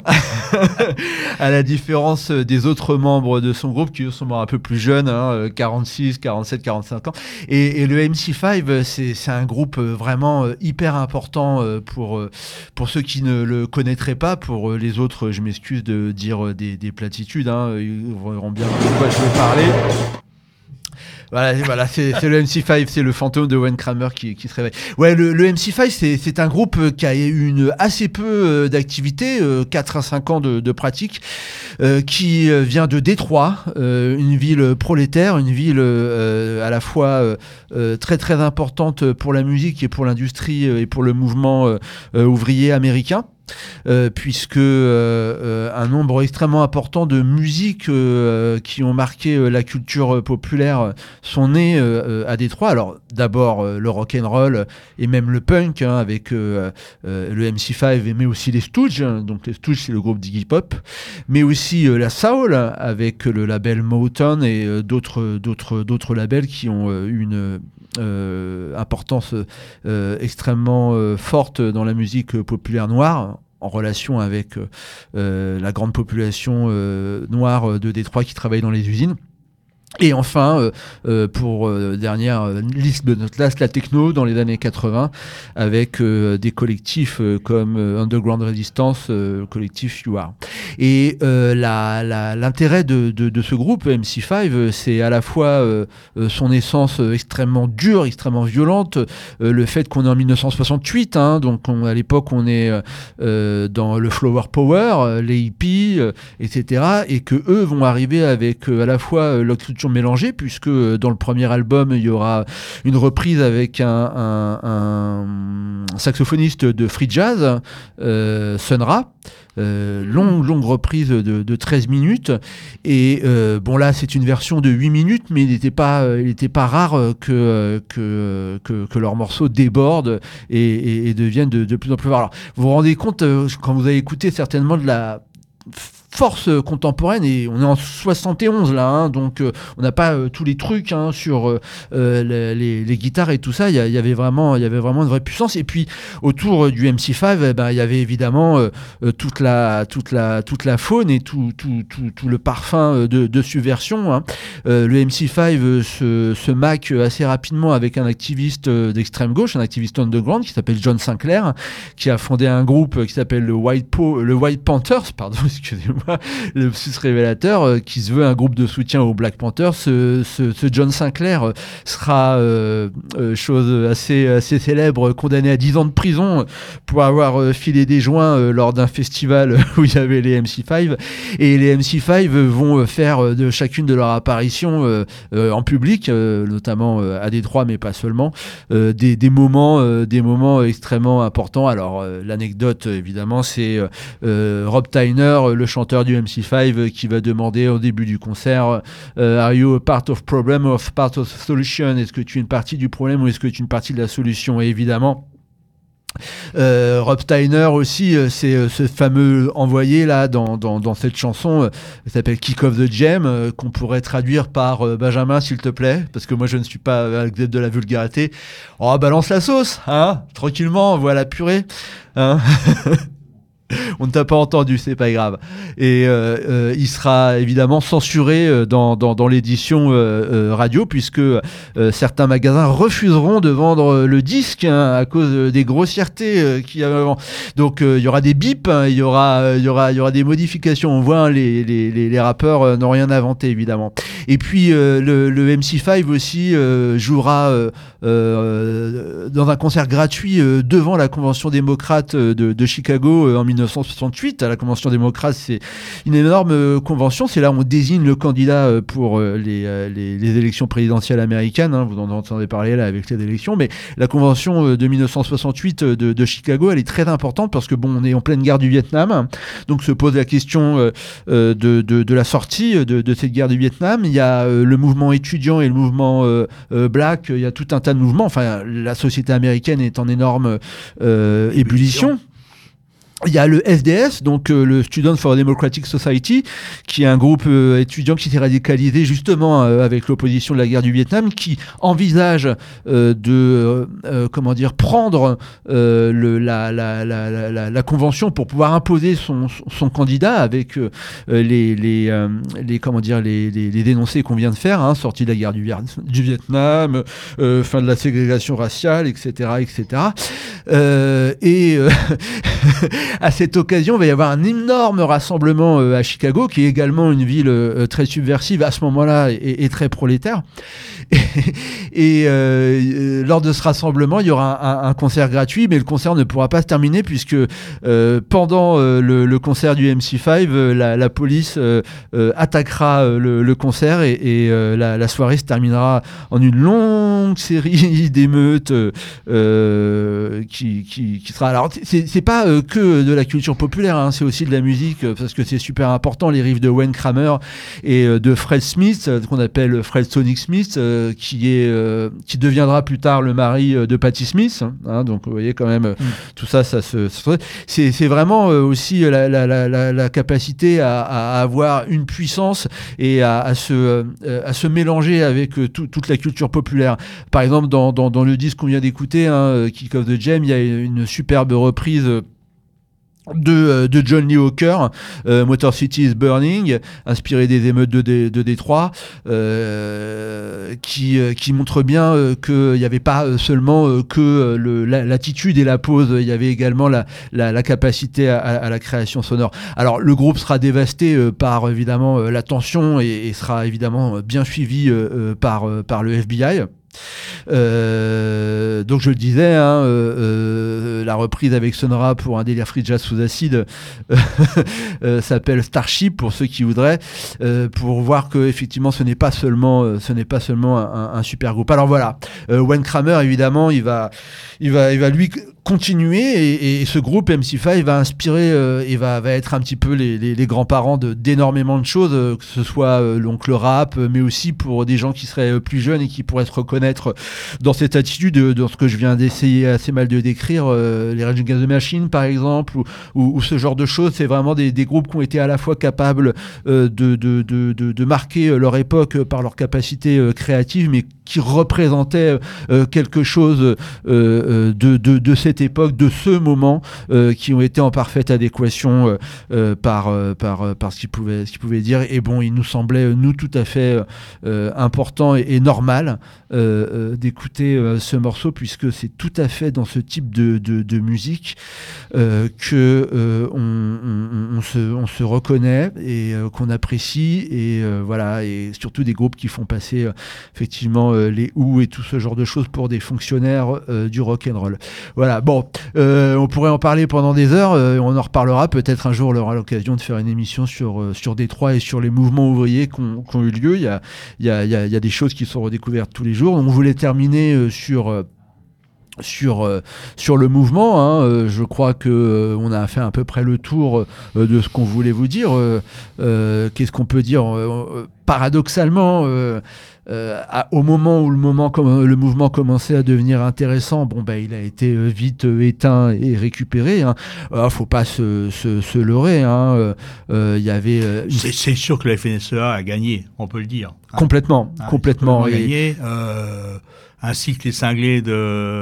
à la différence des autres membres de son groupe qui sont morts un peu plus jeunes, hein, quarante-six, quarante-sept, quarante-cinq ans. Et, et le M C cinq, c'est, c'est un groupe vraiment hyper important pour, pour ceux qui ne le connaîtraient pas. Pour les autres, je m'excuse de dire des, des platitudes, hein, ils verront bien de quoi je vais parler. Voilà, voilà, c'est, c'est le M C cinq, c'est le fantôme de Wayne Kramer qui, qui se réveille. Ouais, le, le M C cinq, c'est, c'est un groupe qui a eu une assez peu d'activité, euh, quatre à cinq ans de, de pratique, euh, qui vient de Détroit, euh, une ville prolétaire, une ville euh, à la fois euh, très très importante pour la musique et pour l'industrie et pour le mouvement euh, ouvrier américain. Euh, puisque euh, euh, un nombre extrêmement important de musiques euh, qui ont marqué euh, la culture populaire sont nées euh, à Détroit. Alors d'abord euh, le rock and roll et même le punk, hein, avec euh, euh, le M C cinq, mais aussi les Stooges. Donc les Stooges, c'est le groupe d'Iggy Pop, mais aussi euh, la soul avec le label Motown et euh, d'autres d'autres d'autres labels qui ont euh, une euh, importance euh, extrêmement euh, forte dans la musique populaire noire, en relation avec euh, la grande population euh, noire de Détroit qui travaille dans les usines. Et enfin, euh, euh, pour euh, dernière euh, liste de notre classe, la techno dans les années quatre-vingts, avec euh, des collectifs euh, comme euh, Underground Resistance, euh, le collectif You Are. Et euh, la, la, l'intérêt de, de, de ce groupe, M C cinq, euh, c'est à la fois euh, euh, son essence euh, extrêmement dure, extrêmement violente, euh, le fait qu'on est en dix-neuf cent soixante-huit, hein, donc on, à l'époque on est euh, dans le Flower Power, les hippies, euh, et cetera, et que eux vont arriver avec euh, à la fois euh, l'oxytocine mélangée, puisque dans le premier album il y aura une reprise avec un, un, un saxophoniste de free jazz, euh, Sun Ra. Euh, longue longue reprise de, de treize minutes, et euh, bon là c'est une version de huit minutes, mais il n'était pas euh, il n'était pas rare que que que, que leurs morceaux débordent et, et, et deviennent de, de plus en plus rares. Alors vous vous rendez compte euh, quand vous avez écouté certainement de la force contemporaine, et on est en soixante et onze là, hein, donc euh, on n'a pas euh, tous les trucs, hein, sur euh, les, les, les guitares et tout ça. Il y, y avait vraiment, il y avait vraiment une vraie puissance. Et puis autour du M C cinq, eh ben il y avait évidemment euh, toute la toute la toute la faune et tout tout tout, tout le parfum de, de subversion, hein. Euh, le M C cinq euh, se, se maque assez rapidement avec un activiste d'extrême gauche, un activiste underground qui s'appelle John Sinclair, qui a fondé un groupe qui s'appelle le White Po, le White Panthers, pardon, excusez-moi. Le plus révélateur, euh, qui se veut un groupe de soutien aux Black Panthers. Ce, ce, ce John Sinclair euh, sera, euh, euh, chose assez, assez célèbre, condamné à dix ans de prison pour avoir euh, filé des joints euh, lors d'un festival où il y avait les M C cinq. Et les M C cinq vont faire de chacune de leurs apparitions euh, euh, en public, euh, notamment euh, à Détroit, mais pas seulement, euh, des, des, moments, euh, des moments extrêmement importants. Alors euh, l'anecdote, évidemment, c'est euh, Rob Tyner, le chanteur du M C cinq, qui va demander au début du concert euh, Are you a part of problem or part of solution? Est-ce que tu es une partie du problème ou est-ce que tu es une partie de la solution? Et évidemment, Euh, Rob Tyner aussi, euh, c'est euh, ce fameux envoyé là dans, dans, dans cette chanson, euh, qui s'appelle Kick of the Jam, euh, qu'on pourrait traduire par euh, Benjamin, s'il te plaît, parce que moi je ne suis pas adepte de la vulgarité. Oh, balance la sauce, hein, tranquillement, voilà la purée, hein. On ne t'a pas entendu, c'est pas grave. Et euh, euh, il sera évidemment censuré euh, dans, dans, dans l'édition euh, euh, radio, puisque euh, certains magasins refuseront de vendre le disque, hein, à cause des grossièretés euh, qu'il y a avant. Donc euh, il y aura des bips, hein, il y aura, euh, il y aura, il y aura des modifications. On voit, hein, les, les, les, les rappeurs euh, n'ont rien inventé, évidemment. Et puis euh, le, le M C cinq aussi euh, jouera euh, euh, dans un concert gratuit euh, devant la Convention démocrate de, de Chicago euh, en dix-neuf neuf cent soixante-huit à la Convention démocrate. C'est une énorme euh, convention. C'est là où on désigne le candidat euh, pour euh, les, euh, les, les élections présidentielles américaines. Hein. Vous en entendez parler là avec les élections. Mais la Convention euh, de mille neuf cent soixante-huit euh, de, de Chicago, elle est très importante parce que bon, on est en pleine guerre du Vietnam. Donc se pose la question euh, euh, de, de, de la sortie de, de cette guerre du Vietnam. Il y a euh, le mouvement étudiant et le mouvement euh, euh, black. Il y a tout un tas de mouvements. Enfin, la société américaine est en énorme euh, ébullition. Il y a le S D S, donc euh, le Student for Democratic Society, qui est un groupe euh, étudiant qui s'est radicalisé justement euh, avec l'opposition de la guerre du Vietnam, qui envisage euh, de euh, comment dire prendre euh, le, la, la, la, la, la convention pour pouvoir imposer son, son candidat avec euh, les, les, euh, les comment dire les, les, les dénoncés qu'on vient de faire, hein, sortie de la guerre du, du Vietnam, euh, fin de la ségrégation raciale, et cetera, et cetera. Euh, et euh, à cette occasion, il va y avoir un énorme rassemblement euh, à Chicago, qui est également une ville euh, très subversive à ce moment-là et, et très prolétaire. Et, et euh, lors de ce rassemblement, il y aura un, un, un concert gratuit, mais le concert ne pourra pas se terminer puisque euh, pendant euh, le, le concert du M C cinq, euh, la, la police euh, euh, attaquera euh, le, le concert et, et euh, la, la soirée se terminera en une longue série d'émeutes euh, qui, qui, qui sera. Alors, c'est, c'est pas euh, que de la culture populaire, hein, c'est aussi de la musique euh, parce que c'est super important. Les riffs de Wayne Kramer et euh, de Fred Smith, euh, qu'on appelle Fred Sonic Smith, euh, qui est euh, qui deviendra plus tard le mari euh, de Patti Smith. Hein, donc vous voyez quand même euh, mm. tout ça, ça se, ça, c'est c'est vraiment euh, aussi la, la, la, la, la capacité à, à avoir une puissance et à, à se euh, à se mélanger avec euh, tout, toute la culture populaire. Par exemple, dans dans, dans le disque qu'on vient d'écouter, hein, Kick of the Jam, il y a une superbe reprise de, de John Lee Hooker, euh, Motor City is Burning, inspiré des émeutes de, de, de Détroit, euh, qui, qui montre bien euh, qu'il n'y avait pas seulement euh, que le, la, l'attitude et la pose, il y avait également la, la, la capacité à, à la création sonore. Alors le groupe sera dévasté euh, par évidemment euh, la tension et, et sera évidemment bien suivi euh, par, euh, par le F B I. Euh, donc je le disais, hein, euh, euh, la reprise avec Sun Ra pour un délire free jazz sous acide euh, s'appelle Starship pour ceux qui voudraient, euh, pour voir que effectivement ce n'est pas seulement, euh, ce n'est pas seulement un, un super groupe. Alors voilà, euh, Wayne Kramer évidemment, il va, il va, il va lui continuer et, et ce groupe M C cinq va inspirer euh, et va, va être un petit peu les, les, les grands-parents de, d'énormément de choses, euh, que ce soit euh, donc le rap, mais aussi pour des gens qui seraient plus jeunes et qui pourraient se reconnaître dans cette attitude, dans ce que je viens d'essayer assez mal de décrire, euh, les Rage Against the Machine par exemple, ou, ou, ou ce genre de choses. C'est vraiment des, des groupes qui ont été à la fois capables euh, de, de, de, de, de marquer leur époque par leur capacité euh, créative, mais qui représentaient euh, quelque chose euh, de, de, de cette époque, de ce moment, euh, qui ont été en parfaite adéquation euh, euh, par, euh, par, par ce qu'ils pouvaient, ce qu'ils pouvaient dire. Et bon, il nous semblait, nous, tout à fait euh, important et, et normal euh, euh, d'écouter euh, ce morceau, puisque c'est tout à fait dans ce type de, de, de musique euh, que euh, on, on, on, se, on se reconnaît et euh, qu'on apprécie. Et euh, voilà, et surtout des groupes qui font passer euh, effectivement euh, les Who et tout ce genre de choses pour des fonctionnaires euh, du rock'n'roll. Voilà, bon, euh, on pourrait en parler pendant des heures, euh, on en reparlera, peut-être un jour on aura l'occasion de faire une émission sur, euh, sur Détroit et sur les mouvements ouvriers qui ont, qui ont eu lieu. Il y a, il y a, il y a, il y a des choses qui sont redécouvertes tous les jours. On voulait terminer euh, sur... Euh, sur euh, sur le mouvement, hein, euh, je crois que euh, on a fait à peu près le tour euh, de ce qu'on voulait vous dire. Euh, euh, qu'est-ce qu'on peut dire euh, paradoxalement, euh, euh, à, au moment où le moment comme le mouvement commençait à devenir intéressant, bon ben il a été euh, vite euh, éteint et récupéré. Hein. Euh, faut pas se se, se leurrer. Hein. Il euh, y avait. Euh, c'est, c'est sûr que la F N S E A a gagné, on peut le dire. Hein. Complètement, hein, complètement. Et... gagné. Euh... ainsi que les cinglés de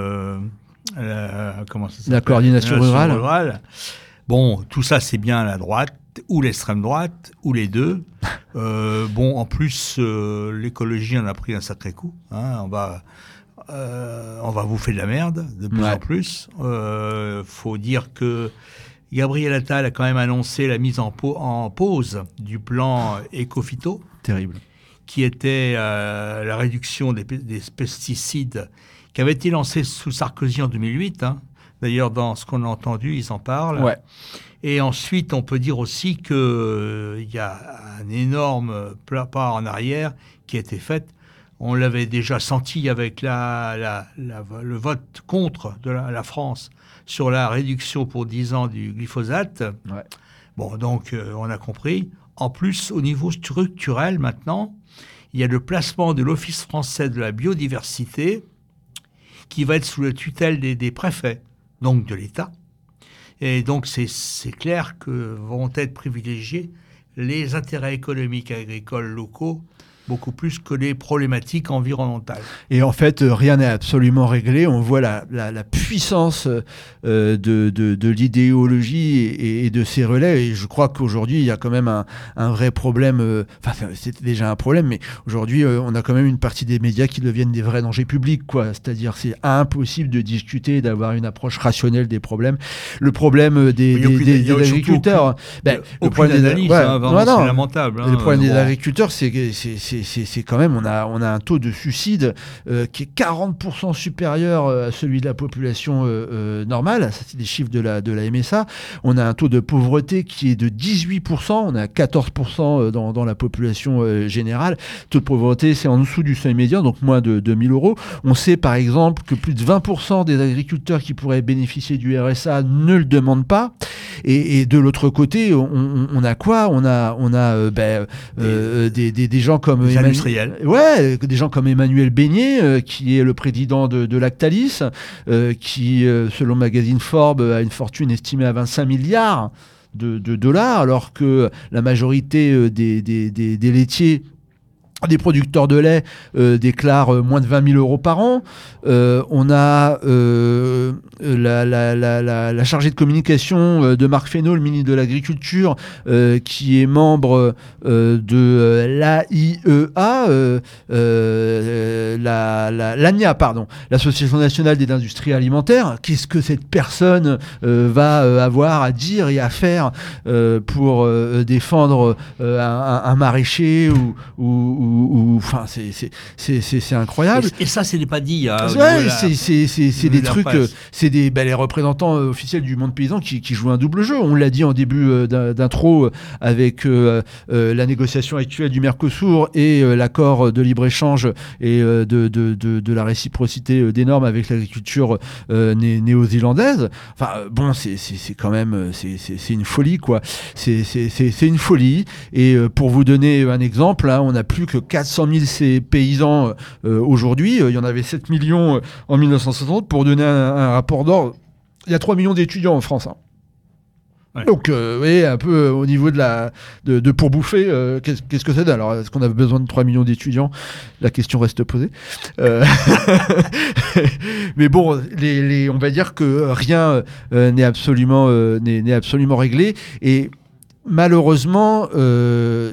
euh, comment ça s'appelle, la coordination rurale. rurale. Bon, tout ça c'est bien la droite ou l'extrême droite ou les deux. euh, bon, en plus euh, l'écologie en a pris un sacré coup. Hein, on va euh, on va bouffer de la merde de plus ouais. en plus. Euh, faut dire que Gabriel Attal a quand même annoncé la mise en, po- en pause du plan Écophyto. Terrible. Qui était euh, la réduction des, des pesticides, qui avait été lancée sous Sarkozy en deux mille huit, hein, D'ailleurs, dans ce qu'on a entendu, ils en parlent. Ouais. Et ensuite, on peut dire aussi qu'il euh, y a un énorme pas en arrière qui a été fait. On l'avait déjà senti avec la, la, la, le vote contre de la, la France sur la réduction pour dix ans du glyphosate. Ouais. Bon, donc, euh, on a compris. En plus, au niveau structurel, maintenant, il y a le placement de l'Office français de la biodiversité qui va être sous la tutelle des, des préfets, donc de l'État. Et donc, c'est, c'est clair que vont être privilégiés les intérêts économiques agricoles locaux beaucoup plus que les problématiques environnementales. Et en fait, euh, rien n'est absolument réglé. On voit la, la, la puissance euh, de, de, de l'idéologie et, et de ses relais. Et je crois qu'aujourd'hui, il y a quand même un, un vrai problème. Euh, enfin, c'était déjà un problème, mais aujourd'hui, euh, on a quand même une partie des médias qui deviennent des vrais dangers publics, quoi. C'est-à-dire, c'est impossible de discuter, d'avoir une approche rationnelle des problèmes. Le problème des, des, des, des agriculteurs, aucun, ben, le problème des analyses, ouais, hein, ouais, non, c'est lamentable. Hein, le problème bon. des agriculteurs, c'est que c'est, c'est C'est, c'est quand même, on a, on a un taux de suicide euh, qui est quarante pour cent supérieur à celui de la population euh, euh, normale. Ça, c'est des chiffres de la, de la M S A. On a un taux de pauvreté qui est de dix-huit pour cent. On a quatorze pour cent dans, dans la population euh, générale. Le taux de pauvreté, c'est en dessous du seuil médian, donc moins de deux mille euros. On sait par exemple que plus de vingt pour cent des agriculteurs qui pourraient bénéficier du R S A ne le demandent pas. Et, et de l'autre côté, on, on, on a quoi On a, on a euh, ben, euh, des, des, des gens comme des Emmanuel, industriels. Ouais, des gens comme Emmanuel Beignet, euh, qui est le président de, de Lactalis, euh, qui, euh, selon le magazine Forbes, a une fortune estimée à vingt-cinq milliards de, de dollars, alors que la majorité euh, des, des, des, des laitiers, des producteurs de lait euh, déclarent euh, moins de vingt mille euros par an. Euh, on a euh, la, la, la, la, la chargée de communication euh, de Marc Fesneau, le ministre de l'Agriculture, euh, qui est membre euh, de euh, l'A I E A, euh, euh, la, la, l'A N I A, pardon, l'Association nationale des industries alimentaires. Qu'est-ce que cette personne euh, va euh, avoir à dire et à faire euh, pour euh, défendre euh, un, un maraîcher ou, ou enfin, c'est, c'est, c'est, c'est, c'est incroyable. Et, et ça, c'est pas dit. Hein, ouais, c'est, c'est, c'est, c'est des trucs, euh, c'est des, bah, les représentants euh, officiels du monde paysan qui, qui jouent un double jeu. On l'a dit en début euh, d'intro euh, avec euh, euh, la négociation actuelle du Mercosur et euh, l'accord de libre-échange et euh, de, de, de, de la réciprocité euh, des normes avec l'agriculture euh, né- néo-zélandaise. Enfin, euh, bon, c'est, c'est, c'est quand même, c'est, c'est, c'est une folie, quoi. C'est, c'est, c'est, c'est une folie. Et euh, pour vous donner un exemple, hein, on n'a plus que quatre cent mille ces paysans euh, aujourd'hui. Il y en avait sept millions en mille neuf cent soixante. Pour donner un, un rapport d'ordre, il y a trois millions d'étudiants en France. Hein. Ouais. Donc, euh, vous voyez, un peu euh, au niveau de la de, de pour bouffer, euh, qu'est-ce, qu'est-ce que c'est? Alors, est-ce qu'on a besoin de trois millions d'étudiants? La question reste posée. Euh... Mais bon, les, les, on va dire que rien euh, n'est absolument euh, n'est, n'est absolument réglé. Et malheureusement, euh,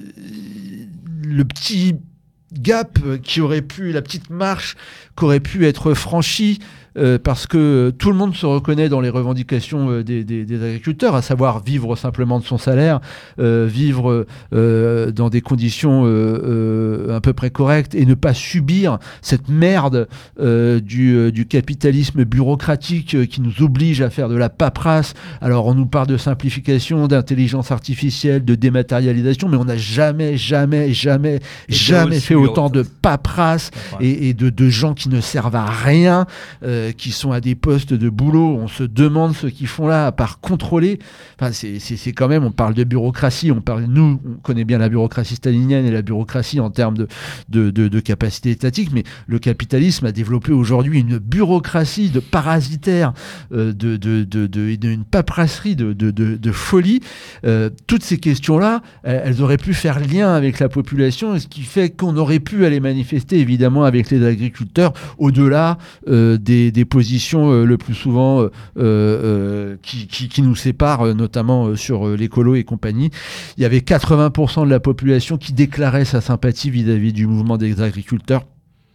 le petit gap qui aurait pu, la petite marche qui aurait pu être franchie, euh, parce que tout le monde se reconnaît dans les revendications euh, des, des, des agriculteurs, à savoir vivre simplement de son salaire, euh, vivre euh, dans des conditions euh, euh, à peu près correctes et ne pas subir cette merde euh, du, euh, du capitalisme bureaucratique euh, qui nous oblige à faire de la paperasse. Alors on nous parle de simplification, d'intelligence artificielle, de dématérialisation, mais on n'a jamais, jamais, jamais, et jamais fait autant de paperasse et, et de, de gens qui ne servent à rien, euh, qui sont à des postes de boulot. On se demande ce qu'ils font là, à part contrôler. Enfin, c'est, c'est, c'est quand même, on parle de bureaucratie, on parle, nous, on connaît bien la bureaucratie stalinienne et la bureaucratie en termes de, de, de, de capacité étatique, mais le capitalisme a développé aujourd'hui une bureaucratie de parasitaire, euh, de, de, de, de, de, une paperasserie de, de, de, de folie. Euh, toutes ces questions-là, elles auraient pu faire lien avec la population, ce qui fait qu'on aurait pu aller manifester, évidemment, avec les agriculteurs, au-delà euh, des des positions euh, le plus souvent euh, euh, qui, qui, qui nous séparent, euh, notamment euh, sur euh, l'écolo et compagnie. Il y avait quatre-vingts pour cent de la population qui déclarait sa sympathie vis-à-vis du mouvement des agriculteurs.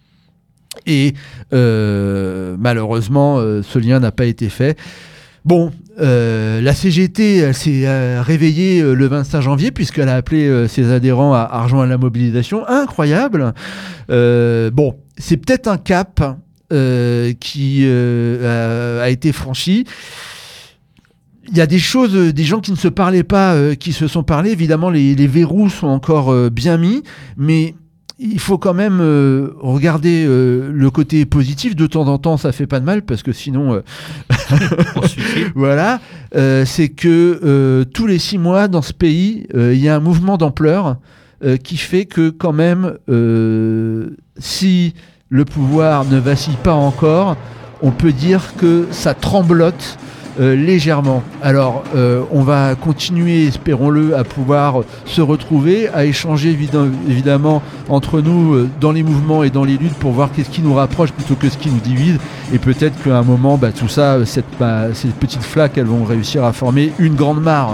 Et euh, malheureusement, euh, ce lien n'a pas été fait. Bon, euh, la C G T elle s'est euh, réveillée euh, le vingt-cinq janvier puisqu'elle a appelé euh, ses adhérents à, à rejoindre la mobilisation. Incroyable. Euh, bon, c'est peut-être un cap euh, qui euh, a, a été franchi. Il y a des choses, des gens qui ne se parlaient pas, euh, qui se sont parlé. Évidemment, les, les verrous sont encore euh, bien mis, mais il faut quand même euh, regarder euh, le côté positif. De temps en temps, ça fait pas de mal, parce que sinon, euh, voilà, euh, c'est que euh, tous les six mois dans ce pays, euh, il y a un mouvement d'ampleur euh, qui fait que quand même, euh, si le pouvoir ne vacille pas encore, on peut dire que ça tremblote Euh, légèrement. Alors, euh, on va continuer, espérons-le, à pouvoir se retrouver, à échanger évidem- évidemment entre nous euh, dans les mouvements et dans les luttes pour voir qu'est-ce qui nous rapproche plutôt que ce qui nous divise. Et peut-être qu'à un moment, bah, tout ça, cette, bah, ces petites flaques, elles vont réussir à former une grande mare.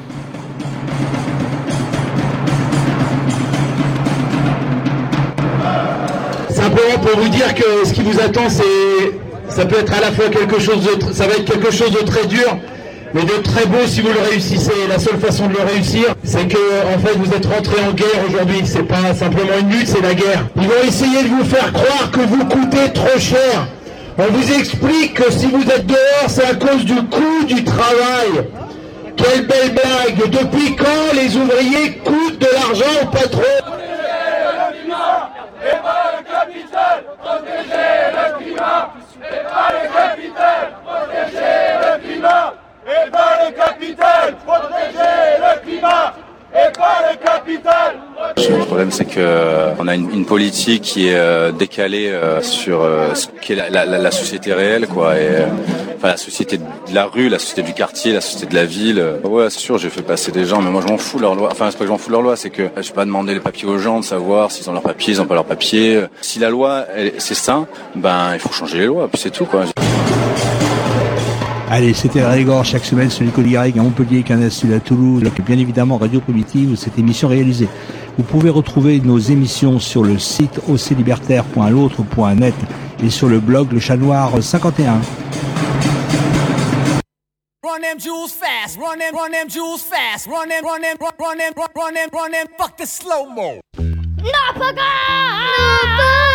Simplement pour vous dire que ce qui vous attend, c'est, ça peut être à la fois quelque chose de, ça va être quelque chose de très dur, mais de très beau si vous le réussissez. La seule façon de le réussir, c'est que, en fait, vous êtes rentré en guerre aujourd'hui. C'est pas simplement une lutte, c'est la guerre. Ils vont essayer de vous faire croire que vous coûtez trop cher. On vous explique que si vous êtes dehors, c'est à cause du coût du travail. Quelle belle blague! Depuis quand les ouvriers coûtent de l'argent au patron? Et pas le capital, protéger le climat. Et pas le capital, protéger le climat. Et pas le capital, protéger le climat. Et pas le capital. Le problème, c'est que euh, on a une, une politique qui est euh, décalée euh, sur euh, ce qu'est la, la, la société réelle, quoi. Et euh, enfin, la société de la rue, la société du quartier, la société de la ville. Euh, ouais, c'est sûr, j'ai fait passer des gens, mais moi, je m'en fous de leur loi. Enfin, c'est pas que je m'en fous de leur loi, c'est que je vais pas demander les papiers aux gens de savoir s'ils ont leurs papiers, ils ont pas leurs papiers. Si la loi, elle, c'est ça, ben, il faut changer les lois, puis c'est tout, quoi. Allez, c'était la Régor chaque semaine sur l'école Garrigue à Montpellier, Canal Sud à Toulouse, et bien évidemment Radio Primitive où cette émission est réalisée. Vous pouvez retrouver nos émissions sur le site o c libertaire point l'autre point net et sur le blog Le Chat Noir cinquante et un. Run them jewels fast, run them, run them jewels fast, run them, run them, run, run them, run them, run them, fuck the slow mo. Not